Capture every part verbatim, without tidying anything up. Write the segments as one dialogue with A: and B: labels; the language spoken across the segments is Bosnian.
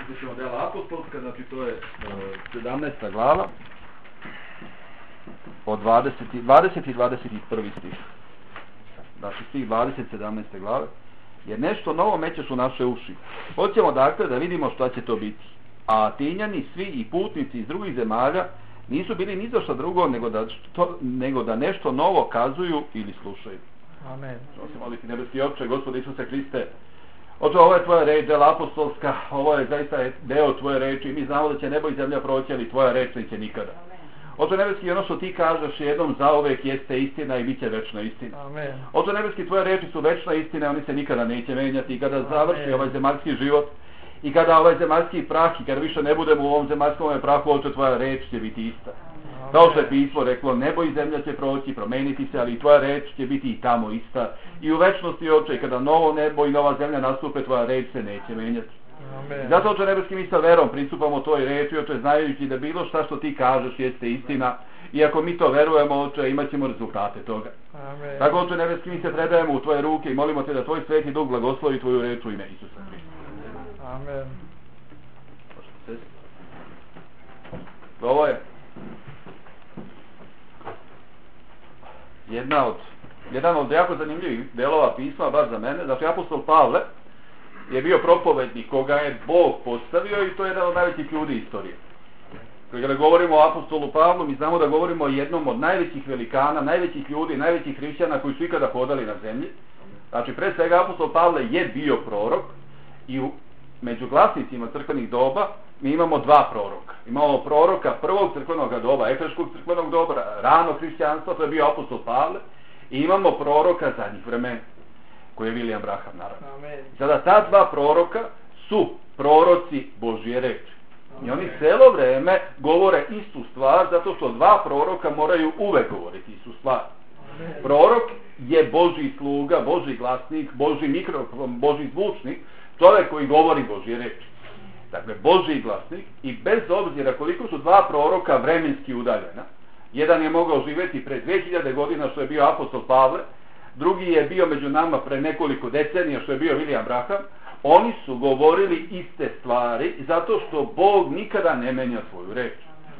A: Slušamo dela apostolska, znači to je sedamnaesta glava, od dvadeset, dvadeset i dvadeset prvi stih. Znači stih dvadeset sedamnaeste glave. Jer nešto novo mećeš u naše uši. Hoćemo dakle da vidimo šta će to biti. A Atinjani, svi i putnici iz drugih zemalja nisu bili ni za šta drugo nego da, što, nego da nešto novo kazuju ili slušaju.
B: Amen.
A: Osim moliti nebeski Oče, Gospod Isuse Hriste, Oče, ovo je tvoja reč, dela apostolska, ovo je zaista deo tvoje reči i mi znamo da će nebo i zemlja proći, ali tvoja reč neće nikada. Oče nebeski, ono što ti kažeš jednom zauvek jeste istina i bit će večna istina.
B: Amen.
A: Oče nebeski, tvoje reči su večna istina, oni se nikada neće menjati. I kada završi ovaj zemaljski život, i kada ovaj zemaljski prah, i kada više ne budemo u ovom zemaljskom prahu, Oče, tvoja reč će biti ista. Amen. Kao što je pismo reklo, nebo i zemlja će proći, promeniti se, ali tvoja reč će biti i tamo ista. I u večnosti, Oče, kada novo nebo i nova zemlja nastupe, tvoja reč se neće menjati.
B: Amen.
A: Zato, Oče nebeski, mi sa verom pristupamo toj reči, Oče, znajući da bilo šta što ti kažeš jeste istina. I ako mi to verujemo, Oče, imat ćemo rezultate toga.
B: Amen.
A: Tako, Oče nebeski, mi se predajemo u tvoje ruke i molimo te da tvoj Sveti Duh blagoslovi tvoju reč u ime Isusa Hrista.
B: Amen.
A: Ovo je jedna od, jedan od jako zanimljivih delova pisma, bar za mene. Znači, apostol Pavle je bio propovednik koga je Bog postavio i to je jedan od najvećih ljudi istorije. Kada govorimo o apostolu Pavlu, mi znamo da govorimo o jednom od najvećih velikana, najvećih ljudi, najvećih hrišćana koji su ikada hodali na zemlji. Znači, pre svega apostol Pavle je bio prorok i u, među glasnicima crkvenih doba mi imamo dva proroka. Imamo proroka prvog crkvenog doba, efeškog crkvenog doba, rano hrišćanstva, to je bio apostol Pavle, i imamo proroka zadnjih vremena, koji je William Branham, naravno.
B: Amen.
A: Sada ta dva proroka su proroci Božje reči. I oni celo vreme govore istu stvar, zato što dva proroka moraju uvek govoriti istu stvar.
B: Amen.
A: Prorok je Božji sluga, Božji glasnik, Božji mikrofon, Božji zvučnik, čovjek koji govori Božje reči. Dakle, Božji glasnik, i bez obzira koliko su dva proroka vremenski udaljena, jedan je mogao živjeti pre dve hiljade godina, što je bio apostol Pavle, drugi je bio među nama pre nekoliko decenija, što je bio William Branham, oni su govorili iste stvari zato što Bog nikada ne menja svoju reč.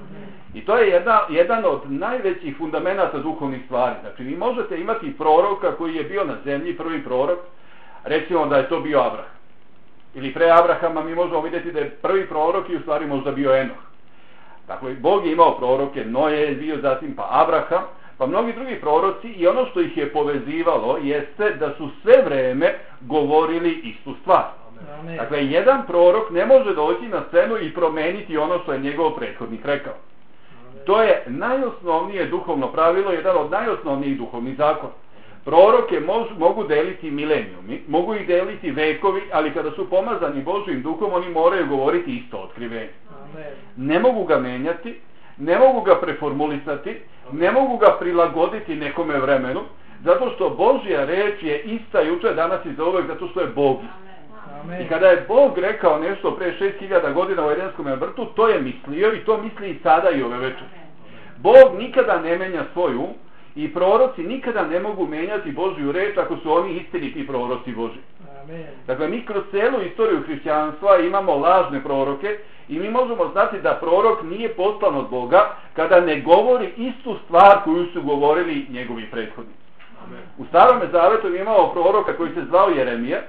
A: I to je jedna, jedan od najvećih fundamenata duhovnih stvari. Znači, vi možete imati proroka koji je bio na zemlji, prvi prorok, recimo da je to bio Abraham. Ili pre Abrahama mi možemo vidjeti da je prvi prorok i u stvari možda bio Enoh. Dakle, Bog je imao proroke, Noje je bio, zatim pa Abraham, pa mnogi drugi proroci, i ono što ih je povezivalo jeste da su sve vreme govorili istu stvar.
B: Amen.
A: Dakle, jedan prorok ne može doći na scenu i promeniti ono što je njegov prethodnik rekao.
B: Amen.
A: To je najosnovnije duhovno pravilo, jedan od najosnovnijih duhovnih zakona. Proroke mož, mogu deliti milenijumi, mogu ih deliti vekovi, ali kada su pomazani Božjim duhom, oni moraju govoriti isto otkrivenje.
B: Amen.
A: Ne mogu ga menjati, ne mogu ga preformulisati, ne mogu ga prilagoditi nekome vremenu, zato što Božja reč je ista juče, danas i zauvek, zato što je Bog.
B: Amen.
A: I kada je Bog rekao nešto pre šest hiljada godina u Edenskom vrtu, to je mislio i to misli i sada i ove večer. Bog nikada ne menja svoj um i proroci nikada ne mogu menjati Božju reč ako su oni istiniti proroci Božji.
B: Amen.
A: Dakle, mi kroz celu istoriju hrišćanstva imamo lažne proroke i mi možemo znati da prorok nije poslan od Boga kada ne govori istu stvar koju su govorili njegovi prethodnici.
B: Amen.
A: U Starome Zavetu imamo proroka koji se zvao Jeremija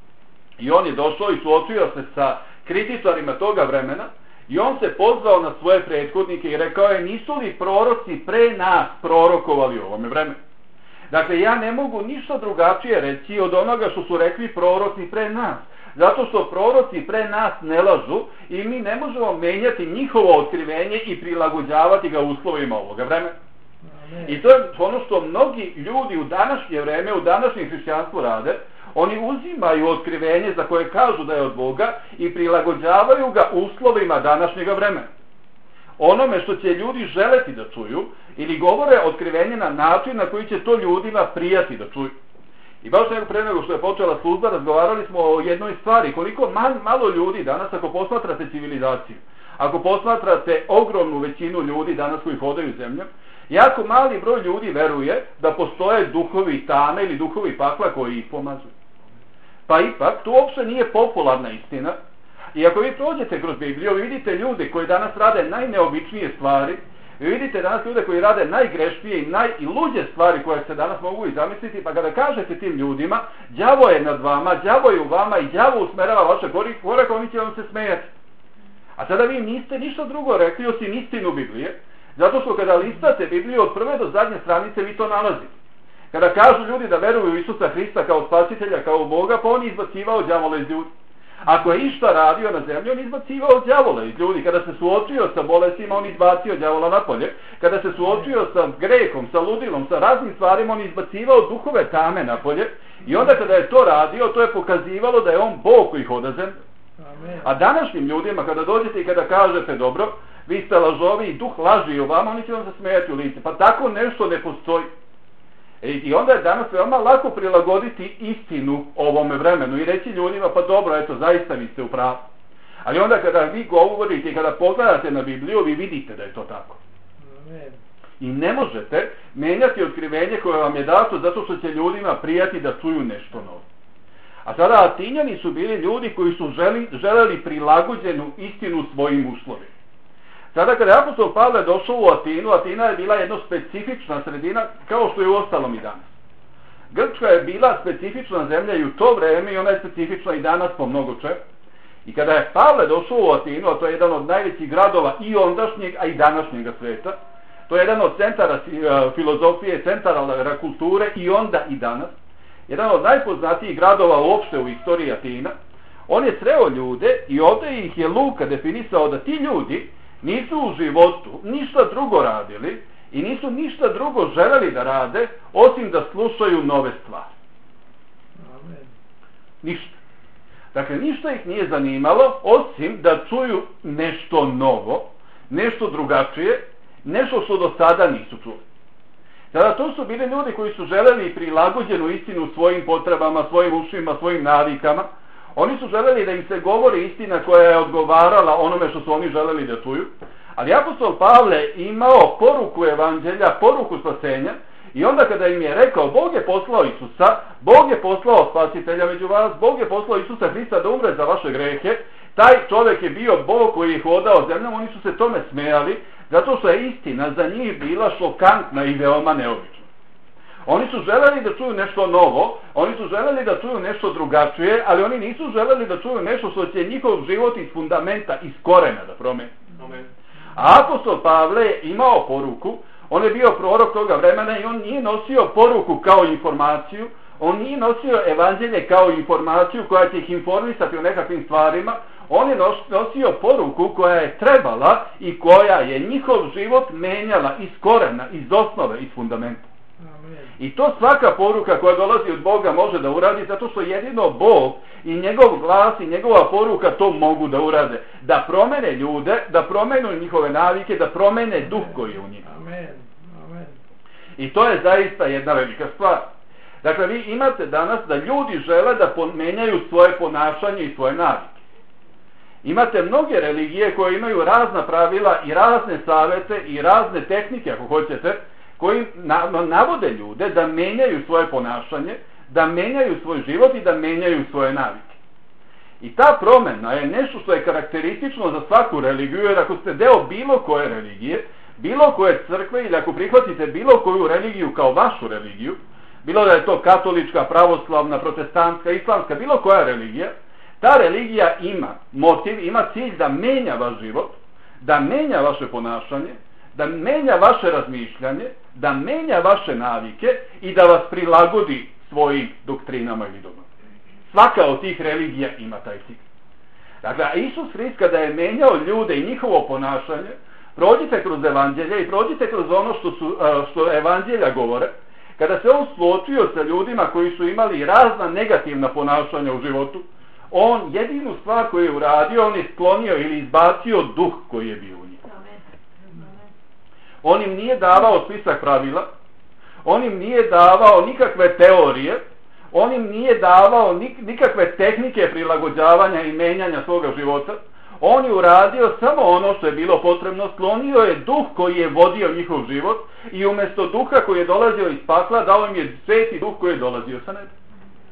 A: i on je došao i suočio se sa kritičarima toga vremena i on se pozvao na svoje prethodnike i rekao je: nisu li proroci pre nas prorokovali u ovome vremenu? Dakle, ja ne mogu ništa drugačije reći od onoga što su rekli proroci pre nas. Zato što proroci pre nas ne lažu i mi ne možemo menjati njihovo otkrivenje i prilagođavati ga uslovima ovoga vremena.
B: Amen.
A: I to je ono što mnogi ljudi u današnje vreme, u današnjem hrišćanstvu rade. Oni uzimaju otkrivenje za koje kažu da je od Boga i prilagođavaju ga uslovima današnjega vremena. Onome što će ljudi želeti da čuju ili govore otkrivenje na način na koji će to ljudima prijati da čuju. I baš nego pre nego što je počela služba, razgovarali smo o jednoj stvari. Koliko man, malo ljudi danas, ako posmatrate civilizaciju, ako posmatrate ogromnu većinu ljudi danas koji hodaju zemljom, jako mali broj ljudi veruje da postoje duhovi tame ili duhovi pakla koji ih pomazuju. Pa ipak, to uopšte nije popularna istina, I ako vi prođete kroz Bibliju, vi vidite ljude koji danas rade najneobičnije stvari, vi vidite danas ljude koji rade najgrešnije i najluđe stvari koje se danas mogu i zamisliti, pa kada kažete tim ljudima, đavo je nad vama, đavo je u vama i đavo usmerava vaše korake, oni će vam se smijati. A sada vi niste ništa drugo rekli osim istinu Biblije, zato što kada listate Bibliju od prve do zadnje stranice vi to nalazite. Kada kažu ljudi da veruju u Isusa Hrista kao spasitelja, kao Boga, pa on je izbacivao đavola iz ljudi. Ako je išta radio na zemlji, on izbacivao đavola iz ljudi. Kada se suočio sa bolestima, on izbacio đavola napolje. Kada se suočio sa grehom, sa ludilom, sa raznim stvarima, on izbacivao duhove tame napolje. I onda kada je to radio, to je pokazivalo da je on Bog koji hoda zemlju. A današnjim ljudima, kada dođete i kada kažete, dobro, vi ste lažovi i duh laži u vama, oni će vam zasmijati u lice. Pa tako nešto ne postoji. I onda je danas veoma lako prilagoditi istinu ovome vremenu i reći ljudima, pa dobro, eto, zaista vi ste u pravu. Ali onda kada vi govorite i kada pogledate na Bibliju, vi vidite da je to tako. Amen. I ne možete menjati otkrivenje koje vam je dato zato što će ljudima prijati da čuju nešto novo. A sada Atinjani su bili ljudi koji su želi, želeli prilagođenu istinu svojim uslovima. Sada kada je apostol Pavle došao u Atinu, Atina je bila jedna specifična sredina, kao što je u ostalom i danas. Grčka je bila specifična zemlja i u to vreme i ona je specifična i danas po mnogo čemu. I kada je Pavle došao u Atinu, a to je jedan od najvećih gradova i ondašnjeg, a i današnjega sveta, to je jedan od centara filozofije, centara kulture i onda i danas, jedan od najpoznatijih gradova uopšte u istoriji Atina, on je sreo ljude i ovdje ih je Luka definisao da ti ljudi nisu u životu ništa drugo radili i nisu ništa drugo želeli da rade osim da slušaju nove stvari. Amen. Ništa. Dakle, ništa ih nije zanimalo osim da čuju nešto novo, nešto drugačije, nešto što do sada nisu čuli. Sada to su bili ljudi koji su želeli prilagođenu istinu svojim potrebama, svojim ušima, svojim navikama. Oni su želeli da im se govori istina koja je odgovarala onome što su oni želeli da čuju. Ali apostol Pavle imao poruku evanđelja, poruku spasenja i onda kada im je rekao Bog je poslao Isusa, Bog je poslao spasitelja među vas, Bog je poslao Isusa Hrista da umre za vaše grehe, taj čovjek je bio Bog koji je hodao zemljom, oni su se tome smejali zato što je istina za njih bila šokantna i veoma neobična. Oni su želeli da čuju nešto novo, oni su želeli da čuju nešto drugačije, ali oni nisu želeli da čuju nešto što će njihov život iz fundamenta, iz korena da promeni. A apostol Pavle je imao poruku, on je bio prorok toga vremena i on nije nosio poruku kao informaciju, on nije nosio evanđelje kao informaciju koja će ih informisati o nekakvim stvarima, on je nosio poruku koja je trebala i koja je njihov život menjala iz korena, iz osnove, iz fundamenta. I to svaka poruka koja dolazi od Boga može da uradi zato što jedino Bog i njegov glas i njegova poruka to mogu da urade. Da promene ljude, da promenu njihove navike, da promene duh koji je u njima. Amen. Amen. I to je zaista jedna velika stvar. Dakle, vi imate danas da ljudi žele da menjaju svoje ponašanje i svoje navike. Imate mnoge religije koje imaju razna pravila i razne savete i razne tehnike, ako hoćete, koji navode ljude da menjaju svoje ponašanje, da menjaju svoj život i da menjaju svoje navike. I ta promjena je nešto što je karakteristično za svaku religiju, jer ako ste deo bilo koje religije, bilo koje crkve ili ako prihvatite bilo koju religiju kao vašu religiju, bilo da je to katolička, pravoslavna, protestantska, islamska, bilo koja religija, ta religija ima motiv, ima cilj da menja vaš život, da menja vaše ponašanje, da menja vaše razmišljanje, da menja vaše navike i da vas prilagodi svojim doktrinama ili dogmama. Svaka od tih religija ima taj cilj. Dakle, Isus Hrist kada je menjao ljude i njihovo ponašanje, prođite kroz evanđelje i prođite kroz ono što, su, što evanđelja govore, kada se on suočio sa ljudima koji su imali razna negativna ponašanja u životu, on jedinu stvar koju je uradio, on je sklonio ili izbacio duh koji je bio u njih. On im nije davao spisak pravila, on im nije davao nikakve teorije, on im nije davao nikakve tehnike prilagođavanja i menjanja svoga života. On je uradio samo ono što je bilo potrebno, sklonio je duh koji je vodio njihov život i umjesto duha koji je dolazio iz pakla, dao im je sveti duh koji je dolazio sa neba.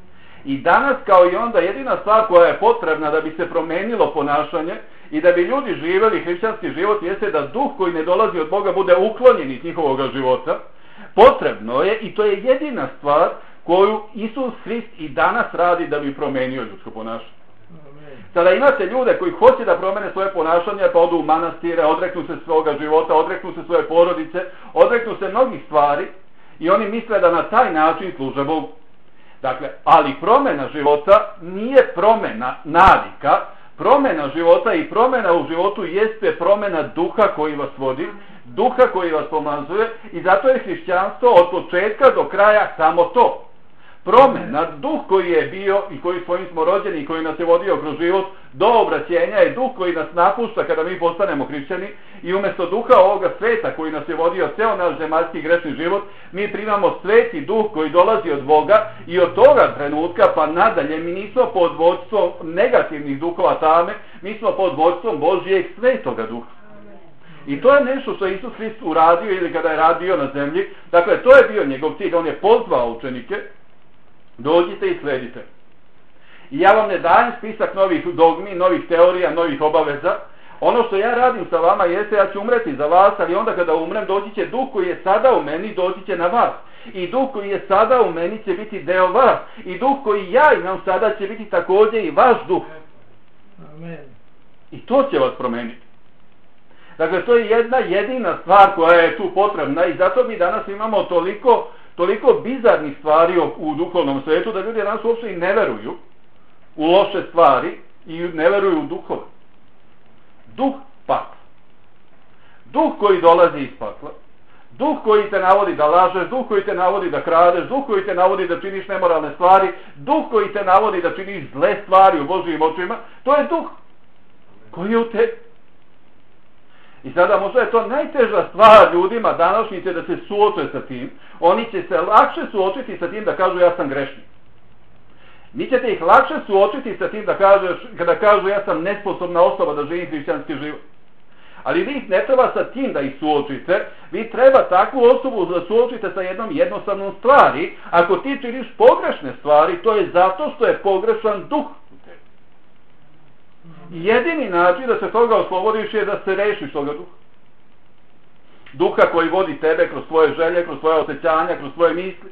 A: I danas kao i onda jedina stvar koja je potrebna da bi se promenilo ponašanje i da bi ljudi živjeli hrišćanski život jeste da duh koji ne dolazi od Boga bude uklonjen iz njihovog života. Potrebno je, i to je jedina stvar koju Isus Hrist i danas radi da bi promenio ljudsko ponašanje. Sada imate ljude koji hoće da promene svoje ponašanje, pa odu u manastire, odreknu se svoga života, odreknu se svoje porodice, odreknu se mnogih stvari i oni misle da na taj način služe Bogu. Dakle, ali promjena života nije promjena navika, promjena života i promjena u životu jeste promjena duha koji vas vodi, duha koji vas pomazuje i zato je hrišćanstvo od početka do kraja samo to. Promjena, duh koji je bio i koji svojim smo rođeni i koji nas je vodio kroz život do obraćenja je duh koji nas napušta kada mi postanemo hrišćani i umjesto duha ovoga sveta koji nas je vodio ceo naš zemaljski grešni život, mi primamo sveti duh koji dolazi od Boga i od toga trenutka pa nadalje mi nismo pod vodstvom negativnih duhova tame, mi smo pod vodstvom Božijeg svetoga duha. I to je nešto što je Isus Hrist uradio ili kada je radio na zemlji. Dakle, to je bio njegov cilj, on je pozvao učenike, dođite i sledite. I ja vam ne dajem spisak novih dogmi, novih teorija, novih obaveza. Ono što ja radim sa vama jeste ja ću umreti za vas, ali onda kada umrem doći će duh koji je sada u meni, doći će na vas. I duh koji je sada u meni će biti deo vas. I duh koji ja imam sada će biti također i vaš duh.
B: Amen.
A: I to će vas promeniti. Dakle, to je jedna jedina stvar koja je tu potrebna i zato mi danas imamo toliko toliko bizarnih stvari u duhovnom svetu da ljudi danas uopšte i ne veruju u loše stvari i ne veruju u duhove. Duh pakla. Duh koji dolazi iz pakla. Duh koji te navodi da lažeš, duh koji te navodi da kradeš, duh koji te navodi da činiš nemoralne stvari, duh koji te navodi da činiš zle stvari u Božijim očima, to je duh koji je u tebi. I sada možda je to najteža stvar ljudima današnjice da se suoče sa tim. Oni će se lakše suočiti sa tim da kažu ja sam grešnik. Vi ćete ih lakše suočiti sa tim da, kažeš, kada kažu ja sam nesposobna osoba da živim hrišćanski život. Ali vi ih ne treba sa tim da ih suočite, vi treba takvu osobu da suočite sa jednom jednostavnom stvari. Ako ti činiš pogrešne stvari, to je zato što je pogrešan duh. Jedini način da se toga oslobodiš je da se rešiš toga duha. Duha koji vodi tebe kroz svoje želje, kroz svoje osjećanja, kroz svoje misli.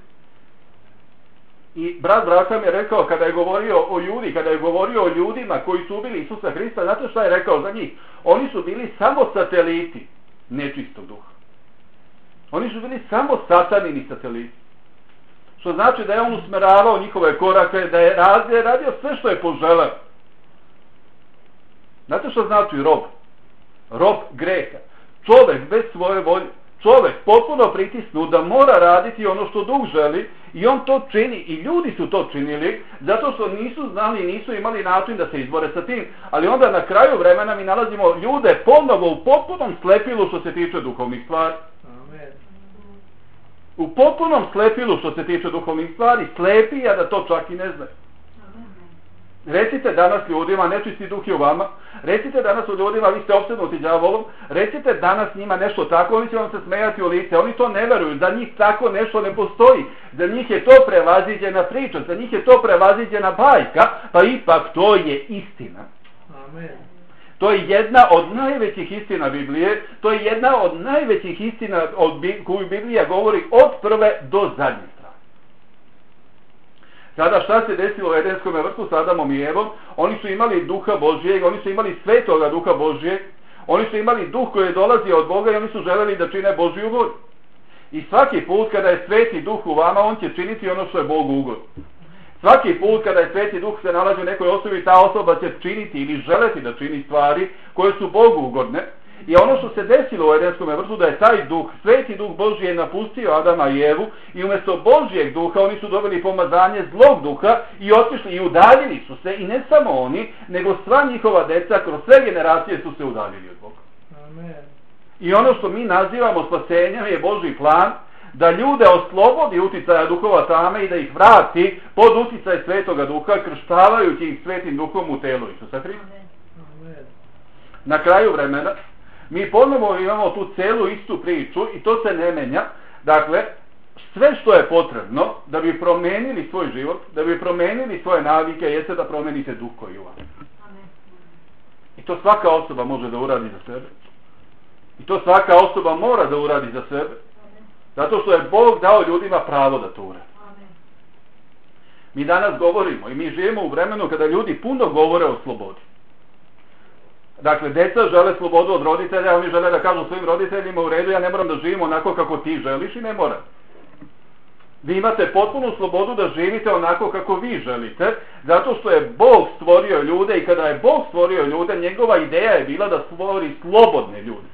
A: I brat Braham je rekao kada je govorio o ljudi, kada je govorio o ljudima koji su ubili Isusa Hrista, znate šta je rekao za njih? Oni su bili samo sateliti nečistog duha. Oni su bili samo satanini sateliti. Što znači da je on usmeravao njihove korake, da je radio, radio sve što je poželeo. Znate što znači rob? Rob greha. Čovjek bez svoje volje. Čovjek potpuno pritisnu da mora raditi ono što duh želi i on to čini. I ljudi su to činili zato što nisu znali i nisu imali način da se izbore sa tim. Ali onda na kraju vremena mi nalazimo ljude ponovo u potpunom slepilu što se tiče duhovnih stvari.
B: Amen.
A: U potpunom slepilu što se tiče duhovnih stvari. Slepi, a da to čak i ne znaju. Recite danas ljudima, nečisti duh je u vama, recite danas u ljudima, vi ste opsednuti đavolom, recite danas njima nešto tako, oni će vam se smejati u lice, oni to ne veruju, za njih tako nešto ne postoji, za njih je to prevaziđena priča, za njih je to prevaziđena bajka, pa ipak to je istina.
B: Amen.
A: To je jedna od najvećih istina Biblije, to je jedna od najvećih istina od, koju Biblija govori od prve do zadnje. Sada šta se desilo u Edenskom vrtu s Adamom i Evom? Oni su imali duha Božijeg, oni su imali svetoga duha Božijeg, oni su imali duh koji je dolazio od Boga i oni su želeli da čine Božiju volju. I svaki put kada je sveti duh u vama, on će činiti ono što je Bogu ugodno. Svaki put kada je sveti duh se nalazi u nekoj osobi, ta osoba će činiti ili želeti da čini stvari koje su Bogu ugodne. I ono što se desilo u Edenskom vrtu, da je taj duh, sveti duh Božji je napustio Adama i Evu i umjesto Božjeg duha oni su dobili pomazanje zlog duha i otišli i udaljili su se, i ne samo oni, nego sva njihova deca kroz sve generacije su se udaljili od Boga.
B: Amen.
A: I ono što mi nazivamo spasenjem je Božji plan da ljude oslobodi uticaja duhova tame i da ih vrati pod uticaj svetoga duha, krštavajući ih svetim duhom u telu Isusa Hrista.
B: Amen.
A: Na kraju vremena mi ponovo imamo tu celu istu priču i to se ne menja. Dakle, sve što je potrebno da bi promenili svoj život, da bi promenili svoje navike, jeste da promenite duh koji u vas. I to svaka osoba može da uradi za sebe. I to svaka osoba mora da uradi za sebe. Zato što je Bog dao ljudima pravo da to uradi. Mi danas govorimo i mi živimo u vremenu kada ljudi puno govore o slobodi. Dakle, djeca žele slobodu od roditelja, oni žele da kažu svojim roditeljima u redu, ja ne moram da živim onako kako ti želiš i ne moram. Vi imate potpunu slobodu da živite onako kako vi želite, zato što je Bog stvorio ljude i kada je Bog stvorio ljude, njegova ideja je bila da stvori slobodne ljude.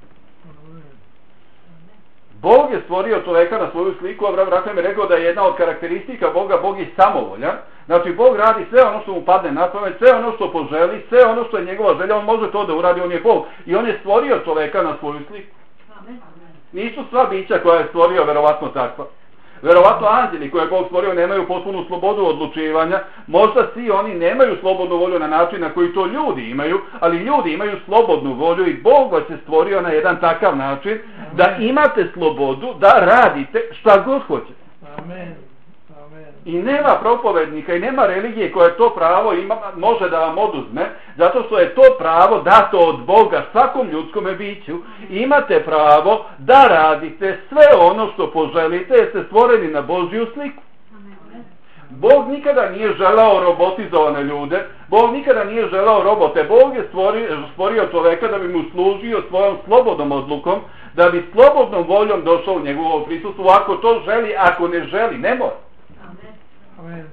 A: Bog je stvorio čoveka na svoju sliku, Avram Rahim je rekao da je jedna od karakteristika Boga, Bog je samovoljan. Znači, Bog radi sve ono što mu padne na pamet, sve ono što poželi, sve ono što je njegova želja, on može to da uradi, on je Bog. I on je stvorio čoveka na svoju sliku. Nisu sva bića koja je stvorio verovatno takva. Verovatno anđeli koje je Bog stvorio nemaju potpunu slobodu odlučivanja, možda svi oni nemaju slobodnu volju na način na koji to ljudi imaju, ali ljudi imaju slobodnu volju i Bog vas je stvorio na jedan takav način da imate slobodu da radite šta god hoćete.
B: Amen. Amen.
A: I nema propovednika i nema religije koje to pravo ima, može da vam oduzme, zato što je to pravo dato od Boga svakom ljudskome biću. Imate pravo da radite sve ono što poželite jer ste stvoreni na Božju sliku. Bog nikada nije želao robotizovane ljude, Bog nikada nije želao robote, Bog je stvorio, stvorio čoveka da bi mu služio svojom slobodnom odlukom, da bi slobodnom voljom došao u njegovo prisustvo, ako to želi, ako ne želi, ne mora.
B: Amen.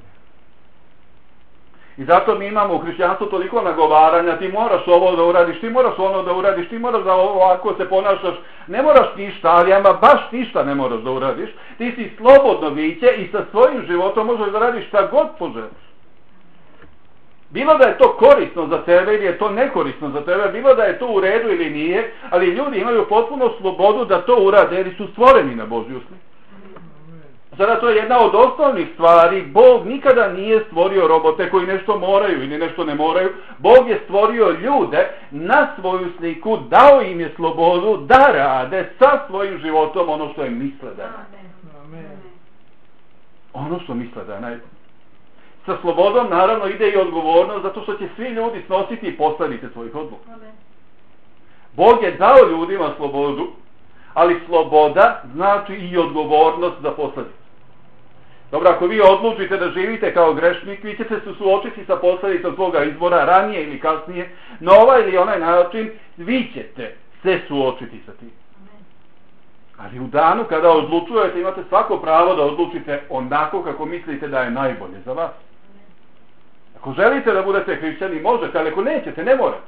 A: I zato mi imamo u hrišćanstvu toliko nagovaranja, ti moraš ovo da uradiš, ti moraš ono da uradiš, ti moraš da ovako se ponašaš, ne moraš ništa, ali ama baš ništa ne moraš da uradiš, ti si slobodno biće i sa svojim životom možeš da radiš šta god poželiš. Bilo da je to korisno za tebe ili je to nekorisno za tebe, bilo da je to u redu ili nije, ali ljudi imaju potpuno slobodu da to urade jer su stvoreni na Božju sliku. Sada to je jedna od osnovnih stvari. Bog nikada nije stvorio robote koji nešto moraju ili nešto ne moraju. Bog je stvorio ljude na svoju sliku, dao im je slobodu da rade sa svojim životom ono što je misle da je.
B: Amen.
A: Ono što misle da je najbolje. Sa slobodom naravno ide i odgovornost, zato što će svi ljudi snositi i posljedice svojih odluka. Bog je dao ljudima slobodu, ali sloboda znači i odgovornost za posljedice. Dobro, ako vi odlučite da živite kao grešnik, vi ćete se suočiti sa posljedicom svoga izbora ranije ili kasnije, na ovaj ili onaj način vi ćete se suočiti sa tim. Ali u danu kada odlučujete, imate svako pravo da odlučite onako kako mislite da je najbolje za vas. Ako želite da budete hrišćani, možete, ali ako nećete, ne morate.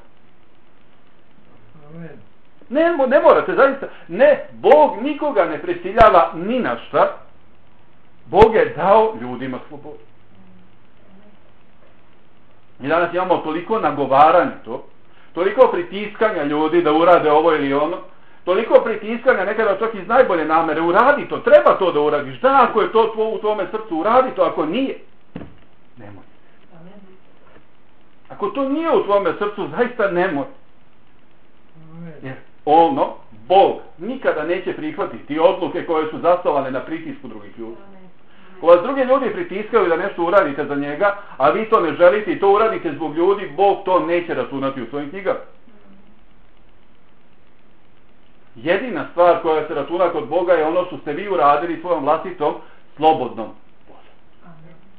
B: Amen.
A: Ne, ne morate, zaista. Ne, Bog nikoga ne prisiljava ni na šta. Bog je dao ljudima slobodu. I danas imamo toliko nagovaranja to, toliko pritiskanja ljudi da urade ovo ili ono, toliko pritiskanja nekada čak iz najbolje namere, uradi to, treba to da uradiš, da, ako je to tvo, u tvome srcu, uradi to, ako nije, nemoj. Ako to nije u tvome srcu, zaista nemoj. Jer ono, Bog nikada neće prihvatiti odluke koje su zasnovane na pritisku drugih ljudi. Ko vas drugi ljudi pritiskaju da nešto uradite za njega, a vi to ne želite i to uradite zbog ljudi, Bog to neće računati u svojim knjigama. Jedina stvar koja se računa kod Boga je ono što ste vi uradili svojom vlastitom slobodnom voljom.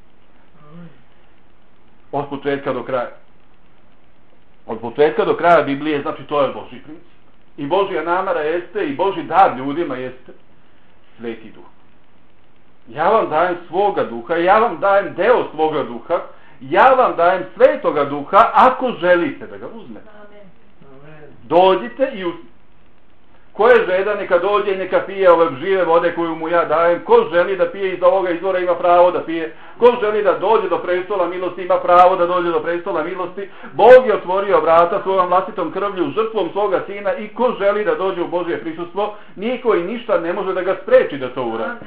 A: Od početka do kraja. Od početka do kraja Biblije, znači to je Božji princip. I Božja namera jeste, i Božji dar ljudima jeste Sveti Duh. Ja vam dajem svoga duha, ja vam dajem deo svoga duha, ja vam dajem Svetoga Duha ako želite da ga uzmete. Dođite i uzmite. Ko je žedan, neka dođe i neka pije ove žive vode koju mu ja dajem. Ko želi da pije iz ovoga izvora ima pravo da pije. Ko želi da dođe do prestola milosti ima pravo da dođe do prestola milosti. Bog je otvorio vrata svojom vlastitom krvlju, žrtvom svoga sina i ko želi da dođe u Božje prisustvo, niko i ništa ne može da ga spreči da to uradi.